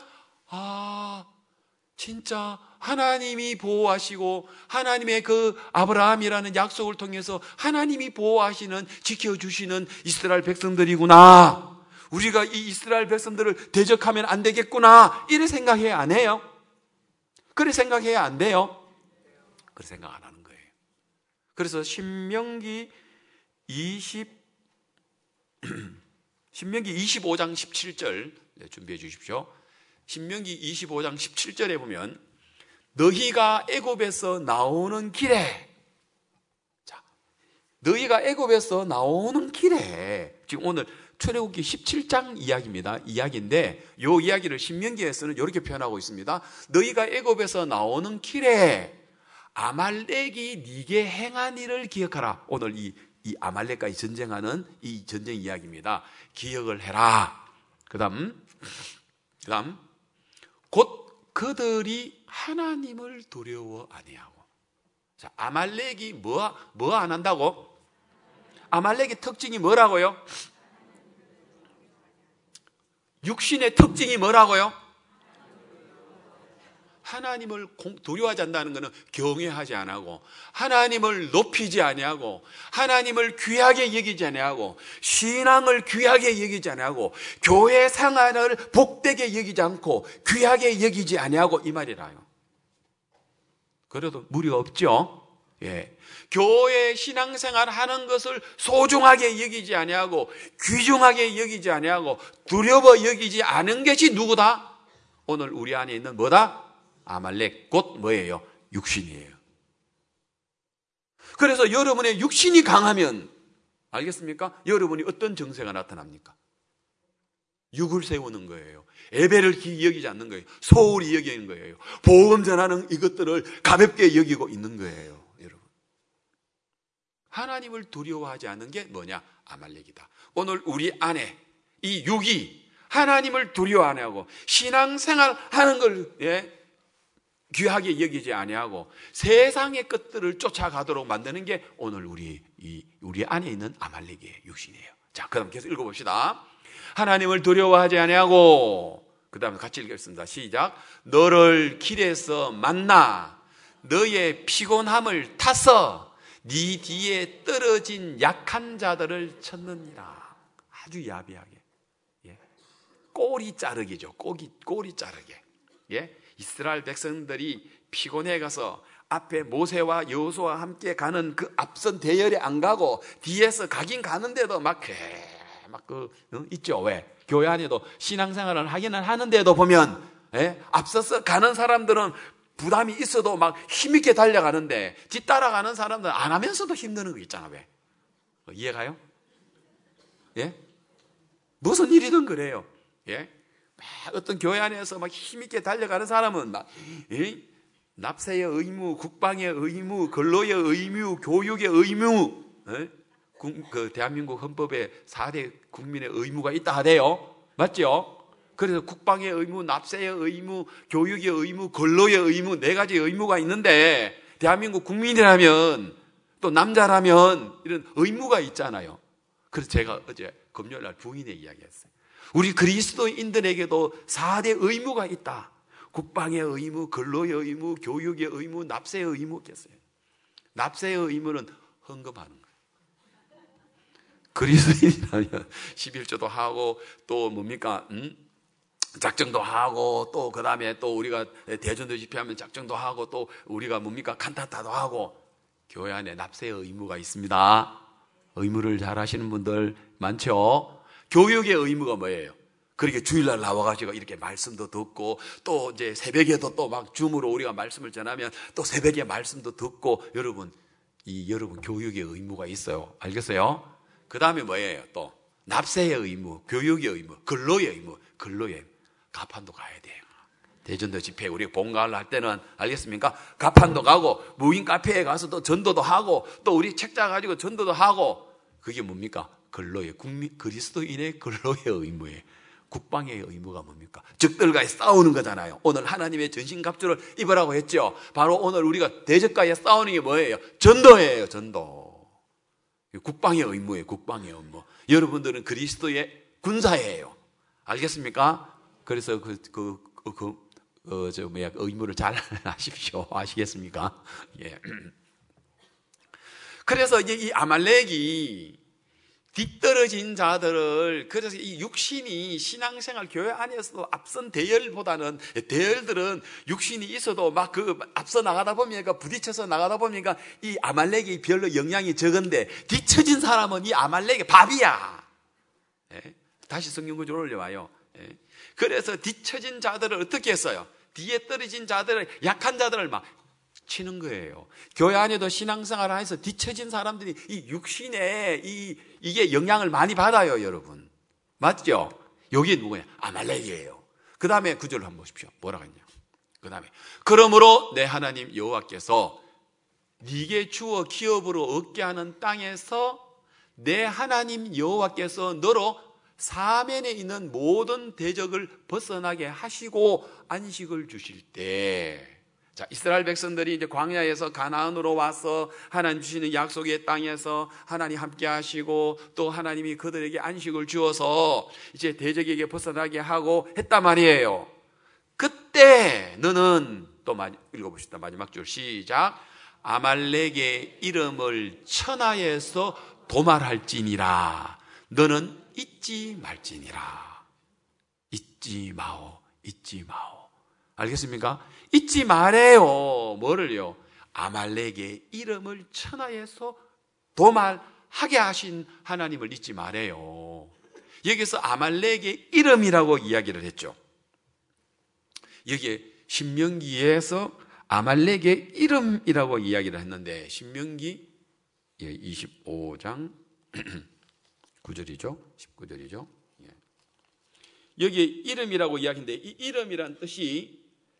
진짜 하나님이 보호하시고 하나님의 그 아브라함이라는 약속을 통해서 하나님이 보호하시는 지켜주시는 이스라엘 백성들이구나. 우리가 이 이스라엘 백성들을 대적하면 안 되겠구나. 이래 생각해야 안 해요? 그래 생각해야 안 돼요? 그래 생각 안 하는 거예요. 그래서 신명기 25장 17절 준비해 주십시오. 신명기 25장 17절에 보면 너희가 애굽에서 나오는 길에 너희가 애굽에서 나오는 길에 지금 오늘 출애굽기 17장 이야기인데 이 이야기를 신명기에서는 이렇게 표현하고 있습니다. 너희가 애굽에서 나오는 길에 아말렉이 네게 행한 일을 기억하라. 오늘 이 아말렉과 전쟁하는 이 전쟁 이야기입니다. 기억을 해라. 그다음 곧 그들이 하나님을 두려워 아니하고. 자, 아말렉이 뭐 안 한다고? 아말렉의 특징이 뭐라고요? 육신의 특징이 뭐라고요? 하나님을 두려워하지 않는다는 것은 경외하지 않고 하나님을 높이지 아니하고 하나님을 귀하게 여기지 아니하고 신앙을 귀하게 여기지 아니하고 교회 생활을 복되게 여기지 않고 귀하게 여기지 아니하고 이 말이라요. 그래도 무리가 없죠. 교회 신앙생활 하는 것을 소중하게 여기지 아니하고 귀중하게 여기지 아니하고 두려워 여기지 않은 것이 누구다? 오늘 우리 안에 있는 뭐다? 아말렉 곧 뭐예요? 육신이에요. 그래서 여러분의 육신이 강하면 알겠습니까? 여러분이 어떤 정세가 나타납니까? 육을 세우는 거예요. 예배를 여기지 않는 거예요. 소홀히 여기는 거예요. 복음 전하는 이것들을 가볍게 여기고 있는 거예요. 여러분, 하나님을 두려워하지 않는 게 뭐냐? 아말렉이다. 오늘 우리 안에 이 육이 하나님을 두려워 안 하고 신앙생활 하는 걸 귀하게 여기지 아니하고 세상의 것들을 쫓아가도록 만드는 게 오늘 우리 안에 있는 아말렉의 육신이에요. 자, 그럼 계속 읽어봅시다. 하나님을 두려워하지 아니하고 그 다음에 같이 읽겠습니다. 시작. 너를 길에서 만나 너의 피곤함을 타서 네 뒤에 떨어진 약한 자들을 쳤느니라. 아주 야비하게 꼬리 자르기죠. 꼬리 자르게. 이스라엘 백성들이 피곤해 가서 앞에 모세와 여호수아와 함께 가는 그 앞선 대열에 안 가고 뒤에서 가긴 가는데도 있죠. 왜? 교회 안에도 신앙생활을 하기는 하는데도 보면 앞서서 가는 사람들은 부담이 있어도 막 힘있게 달려가는데 뒤따라가는 사람들은 안 하면서도 힘드는 거 있잖아. 왜? 이해가요? 무슨 일이든 그래요. 어떤 교회 안에서 막 힘있게 달려가는 사람은 막 납세의 의무, 국방의 의무, 근로의 의무, 교육의 의무, 그 대한민국 헌법에 4대 국민의 의무가 있다 하대요. 맞죠? 그래서 국방의 의무, 납세의 의무, 교육의 의무, 근로의 의무 4가지 의무가 있는데 대한민국 국민이라면 또 남자라면 이런 의무가 있잖아요. 그래서 제가 어제 금요일 날 부인의 이야기했어요. 우리 그리스도인들에게도 4대 의무가 있다. 국방의 의무, 근로의 의무, 교육의 의무, 납세의 의무겠어요. 납세의 의무는 헌금하는 거예요. 그리스도인이라면 11조도 하고 또 뭡니까? 작정도 하고 또 그 다음에 또 우리가 대전도 집회하면 작정도 하고 또 우리가 뭡니까? 칸타타도 하고 교회 안에 납세의 의무가 있습니다. 의무를 잘 하시는 분들 많죠? 교육의 의무가 뭐예요? 그렇게 주일날 나와가지고 이렇게 말씀도 듣고 또 이제 새벽에도 또 막 줌으로 우리가 말씀을 전하면 또 새벽에 말씀도 듣고 여러분 교육의 의무가 있어요. 알겠어요? 그 다음에 뭐예요? 또 납세의 의무, 교육의 의무, 근로의 의무, 가판도 가야 돼요. 대전도 집회 우리 봉가를 할 때는 알겠습니까? 가판도 가고 무인 카페에 가서 또 전도도 하고 또 우리 책자 가지고 전도도 하고 그게 뭡니까? 근로의 그리스도인의 근로의 의무예요. 국방의 의무가 뭡니까? 적들과의 싸우는 거잖아요. 오늘 하나님의 전신갑주를 입으라고 했죠. 바로 오늘 우리가 대적과의 싸우는 게 뭐예요? 전도예요. 전도. 국방의 의무예요. 국방의 의무. 여러분들은 그리스도의 군사예요. 알겠습니까? 그래서 의무를 잘 하십시오. 아시겠습니까? 예. 그래서 이제 이 아말렉이 뒤떨어진 자들을, 그래서 이 육신이 신앙생활 교회 안에서도 앞선 대열들은 육신이 있어도 막 앞서 나가다 보니까 부딪혀서 나가다 보니까 이 아말렉이 별로 영향이 적은데 뒤처진 사람은 이 아말렉의 밥이야. 예? 다시 성경 구조를 올려봐요. 예? 그래서 뒤처진 자들을 어떻게 했어요? 뒤에 떨어진 자들을, 약한 자들을 막 치는 거예요. 교회 안에도 신앙생활을 해서 뒤처진 사람들이 이 육신에 이게 영향을 많이 받아요, 여러분. 맞죠? 여기 누구냐? 아말렉이에요. 그 다음에 구절을 한번 보십시오. 뭐라고 했냐? 그 다음에 그러므로 내 하나님 여호와께서 네게 주어 기업으로 얻게 하는 땅에서 내 하나님 여호와께서 너로 사면에 있는 모든 대적을 벗어나게 하시고 안식을 주실 때, 자, 이스라엘 백성들이 이제 광야에서 가나안으로 와서 하나님 주시는 약속의 땅에서 하나님 함께 하시고 또 하나님이 그들에게 안식을 주어서 이제 대적에게 벗어나게 하고 했단 말이에요. 그때 너는 또 읽어봅시다. 마지막 줄 시작. 아말렉의 이름을 천하에서 도말할지니라. 너는 잊지 말지니라. 잊지 마오. 알겠습니까? 잊지 말아요. 뭐를요? 아말렉의 이름을 천하에서 도말하게 하신 하나님을 잊지 말아요. 여기서 아말렉의 이름이라고 이야기를 했죠. 여기에 신명기에서 아말렉의 이름이라고 이야기를 했는데 신명기 25장 9절이죠. 19절이죠. 여기에 이름이라고 이야기인데 이 이름이란 뜻이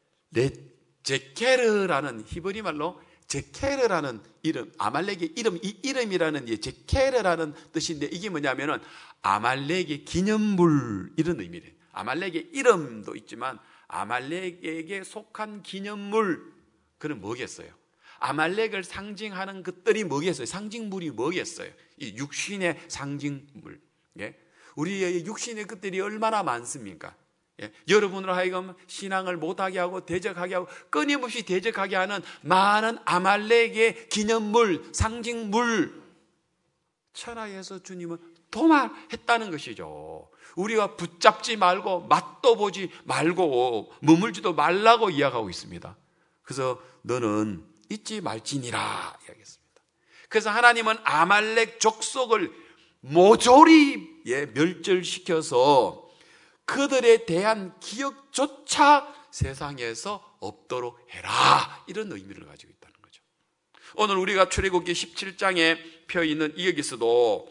제케르라는 히브리 말로 제케르라는 이름, 아말렉의 이름, 이 이름이라는 제케르라는 뜻인데 이게 뭐냐면은 아말렉의 기념물 이런 의미래요. 아말렉의 이름도 있지만 아말렉에게 속한 기념물, 그는 뭐겠어요? 아말렉을 상징하는 것들이 뭐겠어요? 상징물이 뭐겠어요? 이 육신의 상징물. 예? 우리의 육신의 것들이 얼마나 많습니까? 예? 여러분으로 하여금 신앙을 못하게 하고 대적하게 하고 끊임없이 대적하게 하는 많은 아말렉의 기념물, 상징물, 천하에서 주님은 도말했다는 것이죠. 우리가 붙잡지 말고 맛도 보지 말고 머물지도 말라고 이야기하고 있습니다. 그래서 너는 잊지 말지니라 이야기했습니다. 그래서 하나님은 아말렉 족속을 모조리 멸절시켜서 그들에 대한 기억조차 세상에서 없도록 해라, 이런 의미를 가지고 있다는 거죠. 오늘 우리가 출애굽기 17장에 펴 있는 여기서도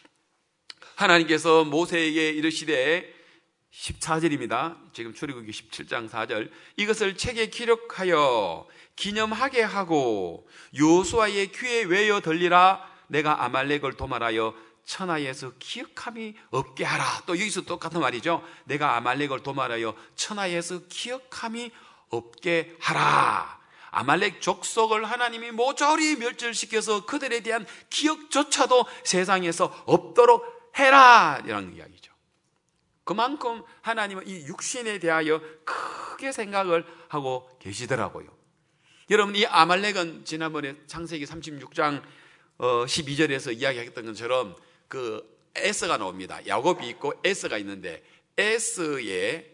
하나님께서 모세에게 이르시되 14절입니다. 지금 출애굽기 17장 4절. 이것을 책에 기록하여 기념하게 하고 여호수아의 귀에 외어 들리라. 내가 아말렉을 도말하여 천하에서 기억함이 없게 하라. 또 여기서 똑같은 말이죠. 내가 아말렉을 도말하여 천하에서 기억함이 없게 하라. 아말렉 족속을 하나님이 모조리 멸절시켜서 그들에 대한 기억조차도 세상에서 없도록 해라, 이런 이야기죠. 그만큼 하나님은 이 육신에 대하여 크게 생각을 하고 계시더라고요. 여러분, 이 아말렉은 지난번에 창세기 36장 12절에서 이야기했던 것처럼 그 에서가 나옵니다. 야곱이 있고 에서가 있는데 에서의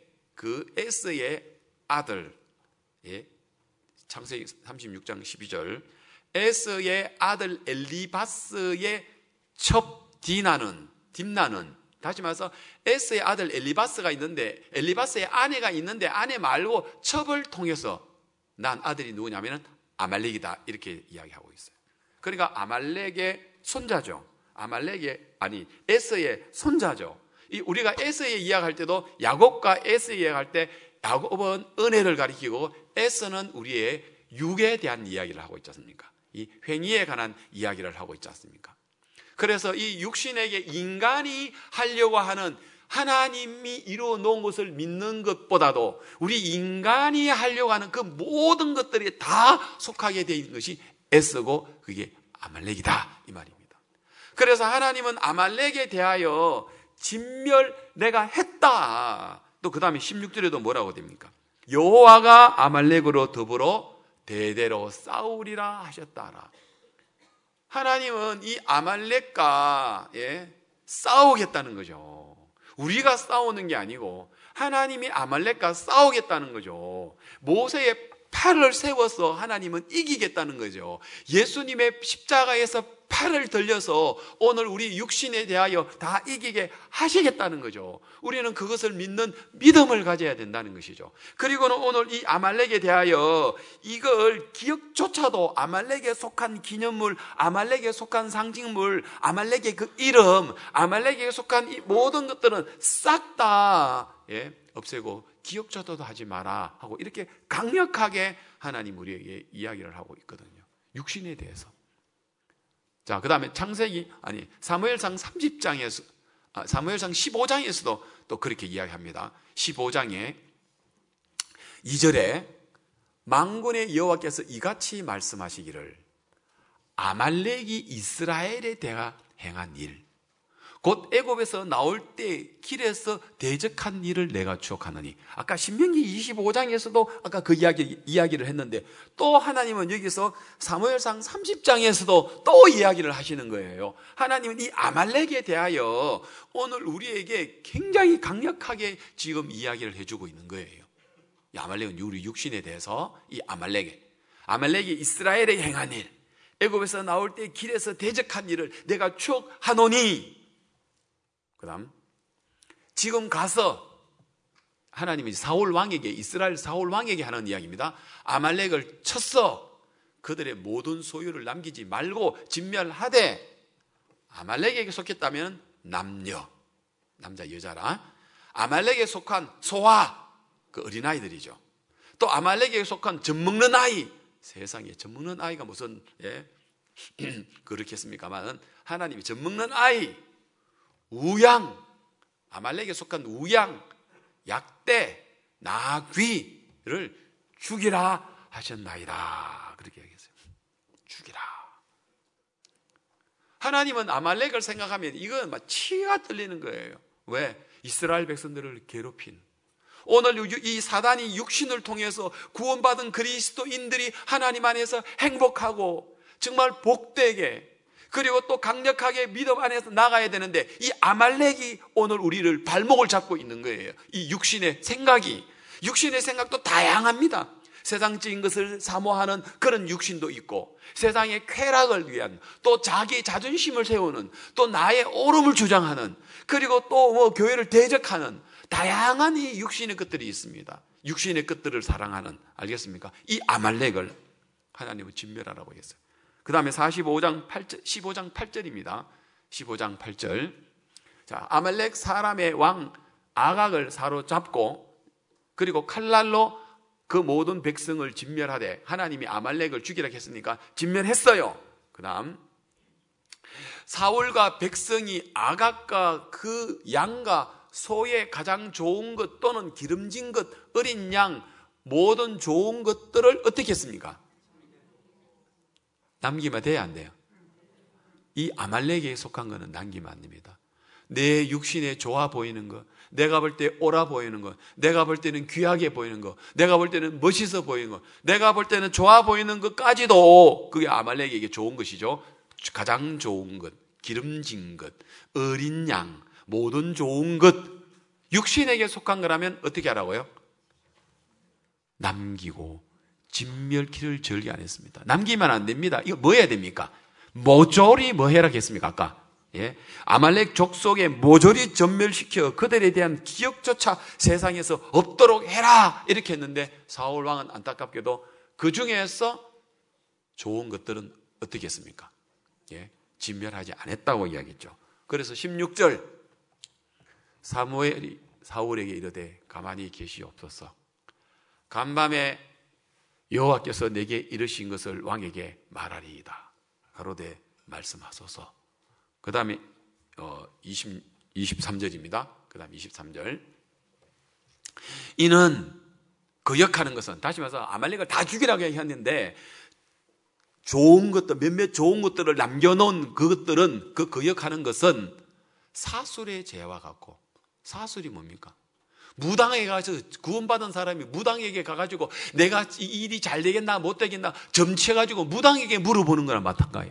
아들, 창세기 36장 12절, 에서의 아들 엘리바스의 첩 딥나는, 다시 말해서 에서의 아들 엘리바스가 있는데, 엘리바스의 아내가 있는데 아내 말고 첩을 통해서 난 아들이 누구냐면 아말렉이다, 이렇게 이야기하고 있어요. 그러니까 아말렉의 손자죠. 에서의 손자죠. 우리가 에서의 이야기할 때도 야곱과 에서의 이야기할 때 야곱은 은혜를 가리키고 에서는 우리의 육에 대한 이야기를 하고 있지 않습니까? 이 횡의에 관한 이야기를 하고 있지 않습니까? 그래서 이 육신에게 인간이 하려고 하는 하나님이 이루어 놓은 것을 믿는 것보다도 우리 인간이 하려고 하는 그 모든 것들이 다 속하게 되어 있는 것이 에서고 그게 아말렉이다, 이 말입니다. 그래서 하나님은 아말렉에 대하여 진멸 내가 했다. 또 그 다음에 16절에도 뭐라고 됩니까? 여호와가 아말렉으로 더불어 대대로 싸우리라 하셨다라. 하나님은 이 아말렉과 싸우겠다는 거죠. 우리가 싸우는 게 아니고 하나님이 아말렉과 싸우겠다는 거죠. 모세의 팔을 세워서 하나님은 이기겠다는 거죠. 예수님의 십자가에서 팔을 들려서 오늘 우리 육신에 대하여 다 이기게 하시겠다는 거죠. 우리는 그것을 믿는 믿음을 가져야 된다는 것이죠. 그리고는 오늘 이 아말렉에 대하여 이걸 기억조차도 아말렉에 속한 기념물, 아말렉에 속한 상징물, 아말렉의 그 이름, 아말렉에 속한 이 모든 것들은 싹 다 없애고 기억조차도 하지 마라 하고 이렇게 강력하게 하나님 우리에게 이야기를 하고 있거든요. 육신에 대해서. 자, 그 다음에 사무엘상 30장에서, 사무엘상 15장에서도 또 그렇게 이야기합니다. 15장에 2절에 만군의 여호와께서 이같이 말씀하시기를 아말렉이 이스라엘에 대하 행한 일, 곧 애굽에서 나올 때 길에서 대적한 일을 내가 추억하느니. 아까 신명기 25장에서도 아까 그 이야기를 했는데 또 하나님은 여기서 사무엘상 30장에서도 또 이야기를 하시는 거예요. 하나님은 이 아말렉에 대하여 오늘 우리에게 굉장히 강력하게 지금 이야기를 해주고 있는 거예요. 이 아말렉은 우리 육신에 대해서 이 아말렉이 이스라엘에 행한 일, 애굽에서 나올 때 길에서 대적한 일을 내가 추억하노니. 그 다음, 지금 가서 하나님이 사울 왕에게, 이스라엘 사울 왕에게 하는 이야기입니다. 아말렉을 쳤어. 그들의 모든 소유를 남기지 말고 진멸하되, 아말렉에게 속했다면 남자 여자라, 아말렉에 속한 소아, 그 어린아이들이죠. 또 아말렉에 속한 젖먹는 아이, 세상에 젖먹는 아이가 무슨 그렇겠습니까만 하나님이 젖먹는 아이, 우양, 아말렉에 속한 우양, 약대, 나귀를 죽이라 하셨나이다. 그렇게 얘기했어요. 죽이라. 하나님은 아말렉을 생각하면 이건 막 치가 떨리는 거예요. 왜? 이스라엘 백성들을 괴롭힌, 오늘 이 사단이 육신을 통해서 구원받은 그리스도인들이 하나님 안에서 행복하고 정말 복되게, 그리고 또 강력하게 믿음 안에서 나가야 되는데 이 아말렉이 오늘 우리를 발목을 잡고 있는 거예요. 이 육신의 생각도 다양합니다. 세상적인 것을 사모하는 그런 육신도 있고, 세상의 쾌락을 위한, 또 자기 자존심을 세우는, 또 나의 옳음을 주장하는, 그리고 또 교회를 대적하는 다양한 이 육신의 것들이 있습니다. 육신의 것들을 사랑하는, 알겠습니까? 이 아말렉을 하나님은 진멸하라고 했어요. 그 다음에 15장 8절입니다. 15장 8절. 자, 아말렉 사람의 왕 아각을 사로잡고, 그리고 칼날로 그 모든 백성을 진멸하되, 하나님이 아말렉을 죽이라 했으니까 진멸했어요. 그 다음, 사울과 백성이 아각과 그 양과 소의 가장 좋은 것 또는 기름진 것, 어린 양, 모든 좋은 것들을 어떻게 했습니까? 남기면 돼야 안 돼요? 이 아말렉에 속한 거는 남기면 안 됩니다. 내 육신에 좋아 보이는 거, 내가 볼 때 옳아 보이는 거, 내가 볼 때는 귀하게 보이는 거, 내가 볼 때는 멋있어 보이는 거, 내가 볼 때는 좋아 보이는 것까지도 그게 아말렉에게 좋은 것이죠. 가장 좋은 것, 기름진 것, 어린 양, 모든 좋은 것, 육신에게 속한 거라면 어떻게 하라고요? 남기고 진멸키를 절개 안 했습니다. 남기면 안 됩니다. 이거 뭐 해야 됩니까? 모조리 뭐 해라 했습니까? 아까 아말렉 족속에 모조리 전멸시켜 그들에 대한 기억조차 세상에서 없도록 해라 이렇게 했는데 사울 왕은 안타깝게도 그 중에서 좋은 것들은 어떻게 했습니까? 진멸하지 않았다고 이야기했죠. 그래서 16절 사무엘이 사울에게 이르되 가만히 계시옵소서. 간밤에 여호와께서 내게 이르신 것을 왕에게 말하리이다. 가로되 말씀하소서. 그 다음에 23절입니다. 그 다음 23절. 이는 거역하는 것은, 다시 말해서 아말렉을 다 죽이라고 했는데 좋은 것들, 몇몇 좋은 것들을 남겨놓은 그것들은, 그 거역하는 것은 사술의 죄와 같고, 사술이 뭡니까? 무당에게 가서 구원받은 사람이 무당에게 가가지고 내가 이 일이 잘 되겠나 못 되겠나 점치해가지고 무당에게 물어보는 거랑 마찬가지예요.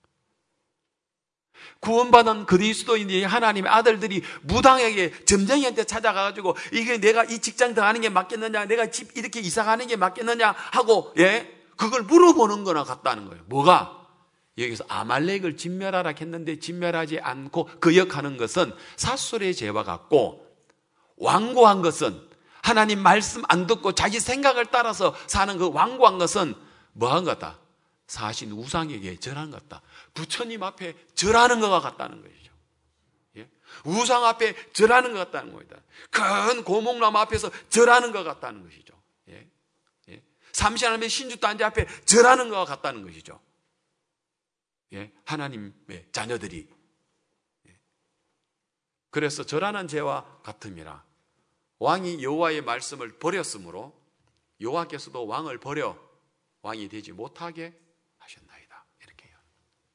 구원받은 그리스도인이 하나님의 아들들이 무당에게 점쟁이한테 찾아가가지고 이게 내가 이 직장 들어가는 게 맞겠느냐, 내가 집 이렇게 이사 가는 게 맞겠느냐 하고 그걸 물어보는 거나 같다는 거예요. 뭐가? 여기서 아말렉을 진멸하라 했는데 진멸하지 않고 거역하는 것은 사술의 죄와 같고, 완고한 것은 하나님 말씀 안 듣고 자기 생각을 따라서 사는 그 완고한 것은 뭐한 것 같다? 사신 우상에게 절하는 것 같다. 부처님 앞에 절하는 것과 같다는 것이죠. 우상 앞에 절하는 것 같다는 겁니다. 큰 고목나무 앞에서 절하는 것 같다는 것이죠. 삼신하나님의 신주단지 앞에 절하는 것과 같다는 것이죠. 하나님의 자녀들이. 그래서 절하는 죄와 같음이라. 왕이 여호와의 말씀을 버렸으므로 여호와께서도 왕을 버려 왕이 되지 못하게 하셨나이다. 이렇게 해요.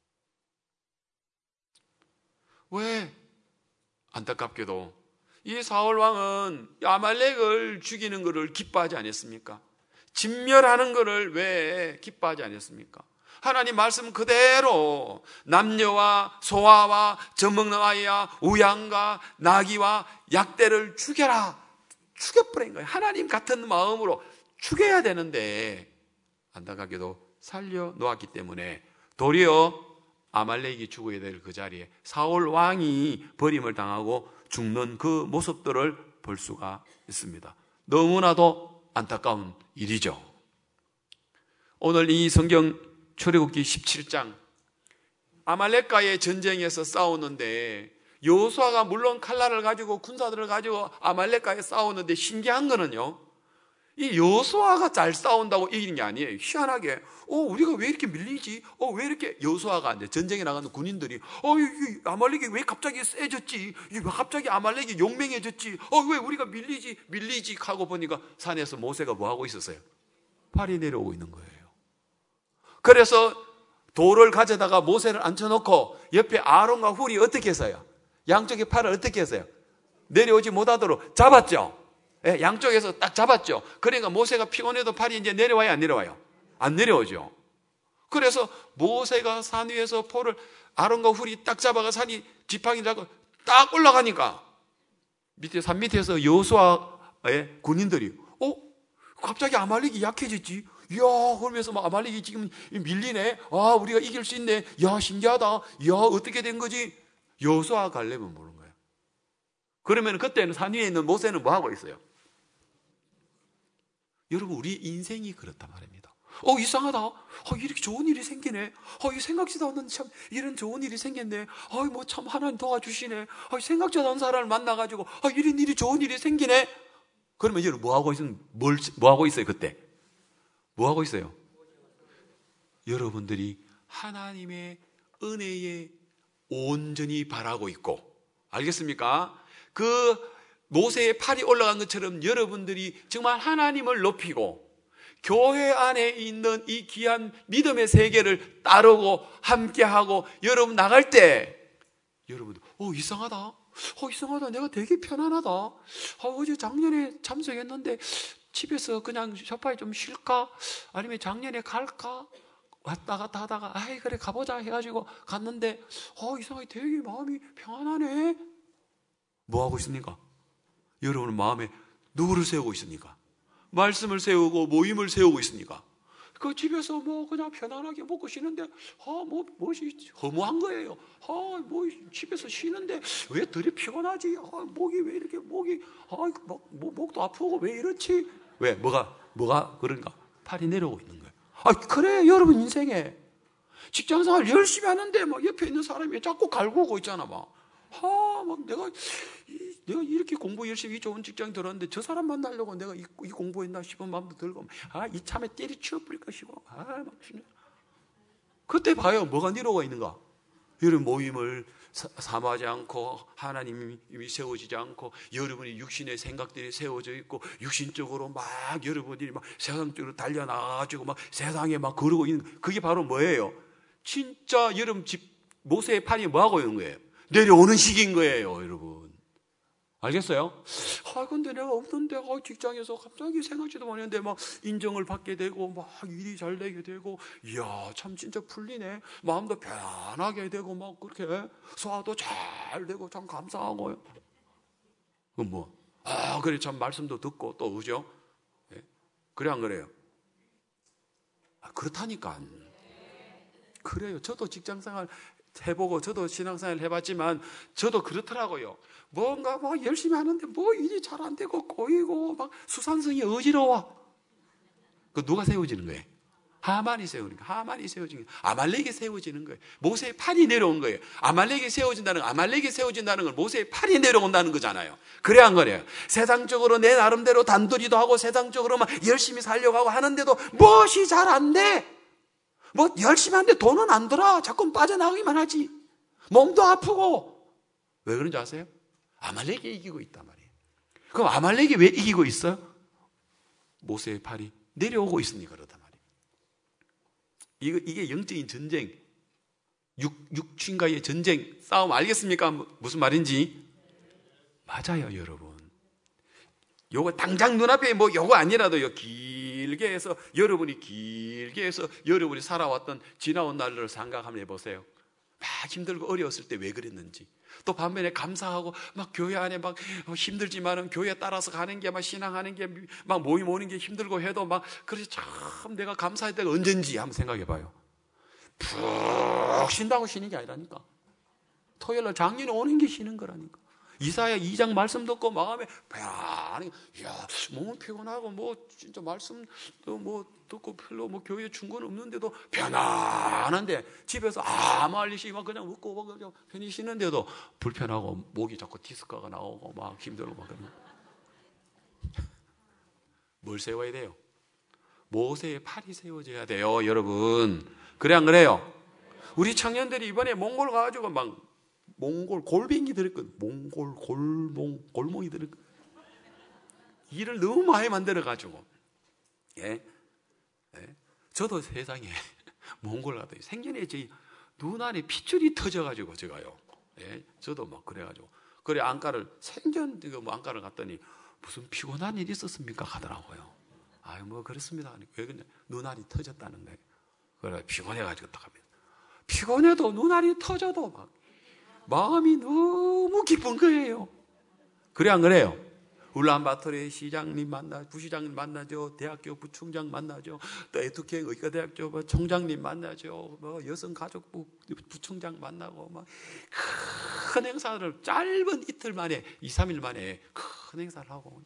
왜? 안타깝게도 이 사울 왕은 아말렉을 죽이는 것을 기뻐하지 않았습니까? 진멸하는 것을 왜 기뻐하지 않았습니까? 하나님 말씀 그대로 남녀와 소아와 젖먹는 아이와 우양과 나귀와 약대를 죽여라, 죽여버린 거예요. 하나님 같은 마음으로 죽여야 되는데 안타깝게도 살려놓았기 때문에 도리어 아말렉이 죽어야 될 그 자리에 사울 왕이 버림을 당하고 죽는 그 모습들을 볼 수가 있습니다. 너무나도 안타까운 일이죠. 오늘 이 성경 출애굽기 17장 아말렉과의 전쟁에서 싸우는데 여호수아가 물론 칼날을 가지고 군사들을 가지고 아말렉과에 싸우는데 신기한 거는요, 이 여호수아가 잘 싸운다고 이기는 게 아니에요. 희한하게 우리가 왜 이렇게 밀리지? 왜 이렇게 여호수아가 이제 전쟁에 나가는 군인들이 이 아말렉이 왜 갑자기 세졌지? 왜 갑자기 아말렉이 용맹해졌지? 왜 우리가 밀리지 하고 보니까 산에서 모세가 뭐 하고 있었어요? 팔이 내려오고 있는 거예요. 그래서 돌을 가져다가 모세를 앉혀놓고 옆에 아론과 훌이 어떻게 했어요? 양쪽에 팔을 어떻게 했어요? 내려오지 못하도록 잡았죠. 양쪽에서 딱 잡았죠. 그러니까 모세가 피곤해도 팔이 이제 내려와요, 안 내려와요? 안 내려오죠. 그래서 모세가 산 위에서 포를 아론과 훌이 딱 잡아가 산이 지팡이 잡고 딱 올라가니까 산 밑에서 여호수아의 군인들이 갑자기 아말렉이 약해졌지? 이야, 그러면서 막 아말렉이 지금 밀리네. 우리가 이길 수 있네. 야, 신기하다. 야, 어떻게 된 거지? 여호수아 갈렙은 모르는 거예요. 그러면 그때는 산 위에 있는 모세는 뭐 하고 있어요? 여러분, 우리 인생이 그렇단 말입니다. 이상하다. 이렇게 좋은 일이 생기네. 이 생각지도 않는 참 이런 좋은 일이 생겼네. 뭐 참 하나님 도와주시네. 생각지도 않은 사람을 만나가지고 이런 일이 좋은 일이 생기네. 그러면 여러분 뭐 하고 있어요? 뭐 하고 있어요? 그때 뭐 하고 있어요? 여러분들이 하나님의 은혜에 온전히 바라고 있고, 알겠습니까? 그 모세의 팔이 올라간 것처럼 여러분들이 정말 하나님을 높이고 교회 안에 있는 이 귀한 믿음의 세계를 따르고 함께하고 여러분 나갈 때 여러분들 이상하다. 이상하다. 내가 되게 편안하다. 어제 작년에 참석했는데 집에서 그냥 소파에 좀 쉴까? 아니면 작년에 갈까? 왔다 갔다 하다가 아이 그래 가보자 해가지고 갔는데 이상하게 되게 마음이 평안하네. 뭐 하고 있습니까? 여러분은 마음에 누구를 세우고 있습니까? 말씀을 세우고 모임을 세우고 있습니까? 그 집에서 뭐 그냥 편안하게 먹고 쉬는데 뭐지 허무한 거예요. 뭐 집에서 쉬는데 왜 들이 피곤하지? 목이 왜 이렇게 목도 아프고 왜 이렇지? 왜 뭐가 그런가? 팔이 내려오고 있는 거예요. 그래 여러분 인생에 직장생활 열심히 하는데 막 옆에 있는 사람이 자꾸 갈구고 있잖아. 막 내가 이렇게 공부 열심히 좋은 직장 들었는데 저 사람 만나려고 내가 이 공부했나 싶은 마음도 들고 이참에 때리치워 버릴까 싶어. 막 그때 봐요. 뭐가 내려가 있는가? 여러분 모임을 삼하지 않고 하나님이 세워지지 않고 여러분이 육신의 생각들이 세워져 있고 육신적으로 막 여러분이 막 세상적으로 달려나가지고 막 세상에 막 거르고 있는 그게 바로 뭐예요? 진짜 여러분 집 모세의 팔이 뭐 하고 있는 거예요? 내려오는 시기인 거예요, 여러분. 알겠어요? 근데 내가 없는데 직장에서 갑자기 생각지도 못했는데 막 인정을 받게 되고 막 일이 잘 되게 되고 이야 참 진짜 풀리네. 마음도 편하게 되고 막 그렇게 소화도 잘 되고 참 감사하고요. 그래 참 말씀도 듣고 또 그죠? 네? 그래 안 그래요? 그렇다니까. 그래요. 저도 직장생활 해보고 저도 신앙생활 해봤지만 저도 그렇더라고요. 뭔가 막 열심히 하는데 뭐 일이 잘 안 되고 꼬이고 막 수산성이 어지러워. 그 누가 세워지는 거예요? 하만이 세우는 거예요. 하만이 세워지는 거예요. 아말렉이 세워지는 거예요. 모세의 팔이 내려온 거예요. 아말렉이 세워진다는 건 모세의 팔이 내려온다는 거잖아요. 그래 안 그래요? 세상적으로 내 나름대로 단도리도 하고 세상적으로 막 열심히 살려고 하고 하는데도 무엇이 잘 안 돼. 뭐 열심히 하는데 돈은 안 들어. 자꾸 빠져나가기만 하지. 몸도 아프고. 왜 그런지 아세요? 아말렉이 이기고 있단 말이에요. 그럼 아말렉이 왜 이기고 있어요? 모세의 팔이 내려오고 있으니까 그러단 말이에요. 이게 영적인 전쟁, 육신과의 전쟁, 싸움 알겠습니까? 무슨 말인지? 맞아요, 여러분. 요거 당장 눈앞에 뭐 요거 아니라도요, 길게 해서 여러분이 살아왔던 지나온 날들을 생각 한번 해보세요. 막 힘들고 어려웠을 때 왜 그랬는지. 또 반면에 감사하고 막 교회 안에 막 힘들지만은 교회 따라서 가는 게 막 신앙하는 게 막 모임 오는 게 힘들고 해도 막 그래서 참 내가 감사할 때가 언젠지 한번 생각해 봐요. 푹 쉰다고 쉬는 게 아니라니까. 토요일날 장년이 오는 게 쉬는 거라니까. 이사야 2장 말씀 듣고 마음에 편안하게, 몸은 피곤하고 뭐 진짜 말씀도 뭐 듣고 별로 뭐 교회 중고는 없는데도 편안한데 집에서 아무 할 일이 막 그냥 웃고 그냥 편히 쉬는데도 불편하고 목이 자꾸 디스크가 나오고 막 힘들고 막 그러면 뭘 세워야 돼요? 모세의 팔이 세워져야 돼요, 여러분. 그래 안 그래요? 우리 청년들이 이번에 몽골 가가지고 막 몽골 골뱅이 들었거든. 몽골 골몽이 들었거든. 일을 너무 많이 만들어가지고. 저도 세상에 몽골 가도 생전에 제 눈안에 핏줄이 터져가지고 제가요. 저도 막 그래가지고. 그래 안과를 생전 뭐 안과를 갔더니 무슨 피곤한 일이 있었습니까? 하더라고요. 뭐 그렇습니다. 왜 그러냐? 눈알이 터졌다는 거예요. 그래 피곤해가지고 딱 합니다. 피곤해도 눈알이 터져도 막 마음이 너무 기쁜 거예요. 그래 안 그래요? 울란바토르의 시장님 부시장님 만나죠. 대학교 부총장 만나죠. 또 에투케 의과대학교 총장님 만나죠. 뭐 여성가족부 부총장 만나고 막 큰 행사를 짧은 이틀 만에 2, 3일 만에 큰 행사를 하고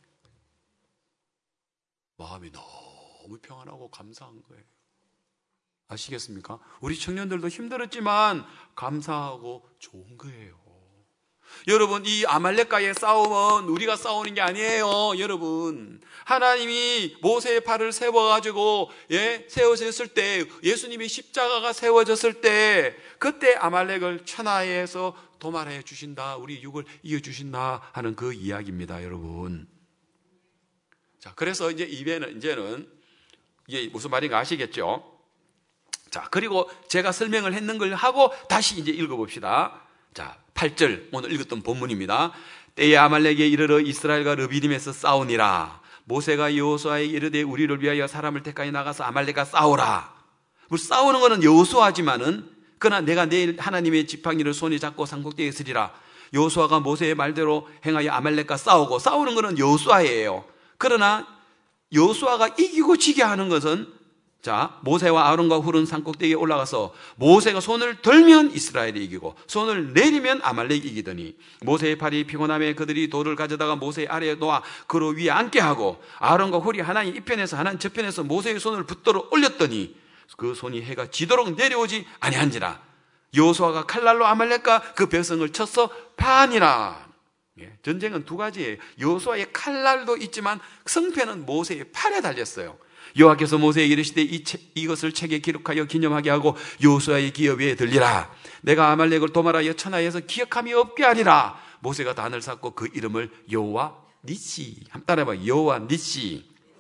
마음이 너무 평안하고 감사한 거예요. 아시겠습니까? 우리 청년들도 힘들었지만 감사하고 좋은 거예요. 여러분, 이 아말렉과의 싸움은 우리가 싸우는 게 아니에요. 여러분, 하나님이 모세의 팔을 세워가지고 세워졌을 때, 예수님이 십자가가 세워졌을 때 그때 아말렉을 천하에서 도말해 주신다, 우리 육을 이어주신다 하는 그 이야기입니다, 여러분. 자, 그래서 이제는 이게 무슨 말인가 아시겠죠? 자, 그리고 제가 설명을 했는 걸 하고 다시 이제 읽어봅시다. 자, 8절 오늘 읽었던 본문입니다. 때에 아말렉에 이르러 이스라엘과 르비딤에서 싸우니라. 모세가 여호수아에게 이르되 우리를 위하여 사람을 택하여 나가서 아말렉과 싸우라. 싸우는 거는 여호수아지만은, 그러나 내가 내일 하나님의 지팡이를 손에 잡고 산꼭대기에 서리라. 여호수아가 모세의 말대로 행하여 아말렉과 싸우는 거는 여호수아예요. 그러나 여호수아가 이기고 지게 하는 것은, 자, 모세와 아론과 훌은 산꼭대기에 올라가서 모세가 손을 들면 이스라엘이 이기고 손을 내리면 아말렉이 이기더니, 모세의 팔이 피곤함에 그들이 돌을 가져다가 모세의 아래에 놓아 그로 위에 앉게 하고, 아론과 훌이 하나는 이편에서 하나는 저편에서 모세의 손을 붙들어 올렸더니 그 손이 해가 지도록 내려오지 아니한지라. 여호수아가 칼날로 아말렉과 그 백성을 쳐서 파니라. 전쟁은 두 가지예요. 여호수아의 칼날도 있지만 성패는 모세의 팔에 달렸어요. 여호와께서 모세에게 이르시되 이것을 책에 기록하여 기념하게 하고 여호수아의 기업 위에 들리라. 내가 아말렉을 도말하여 천하에서 기억함이 없게 하리라. 모세가 단을 쌓고 그 이름을 여호와 니시, 한번 따라해봐요. 여호와 니시.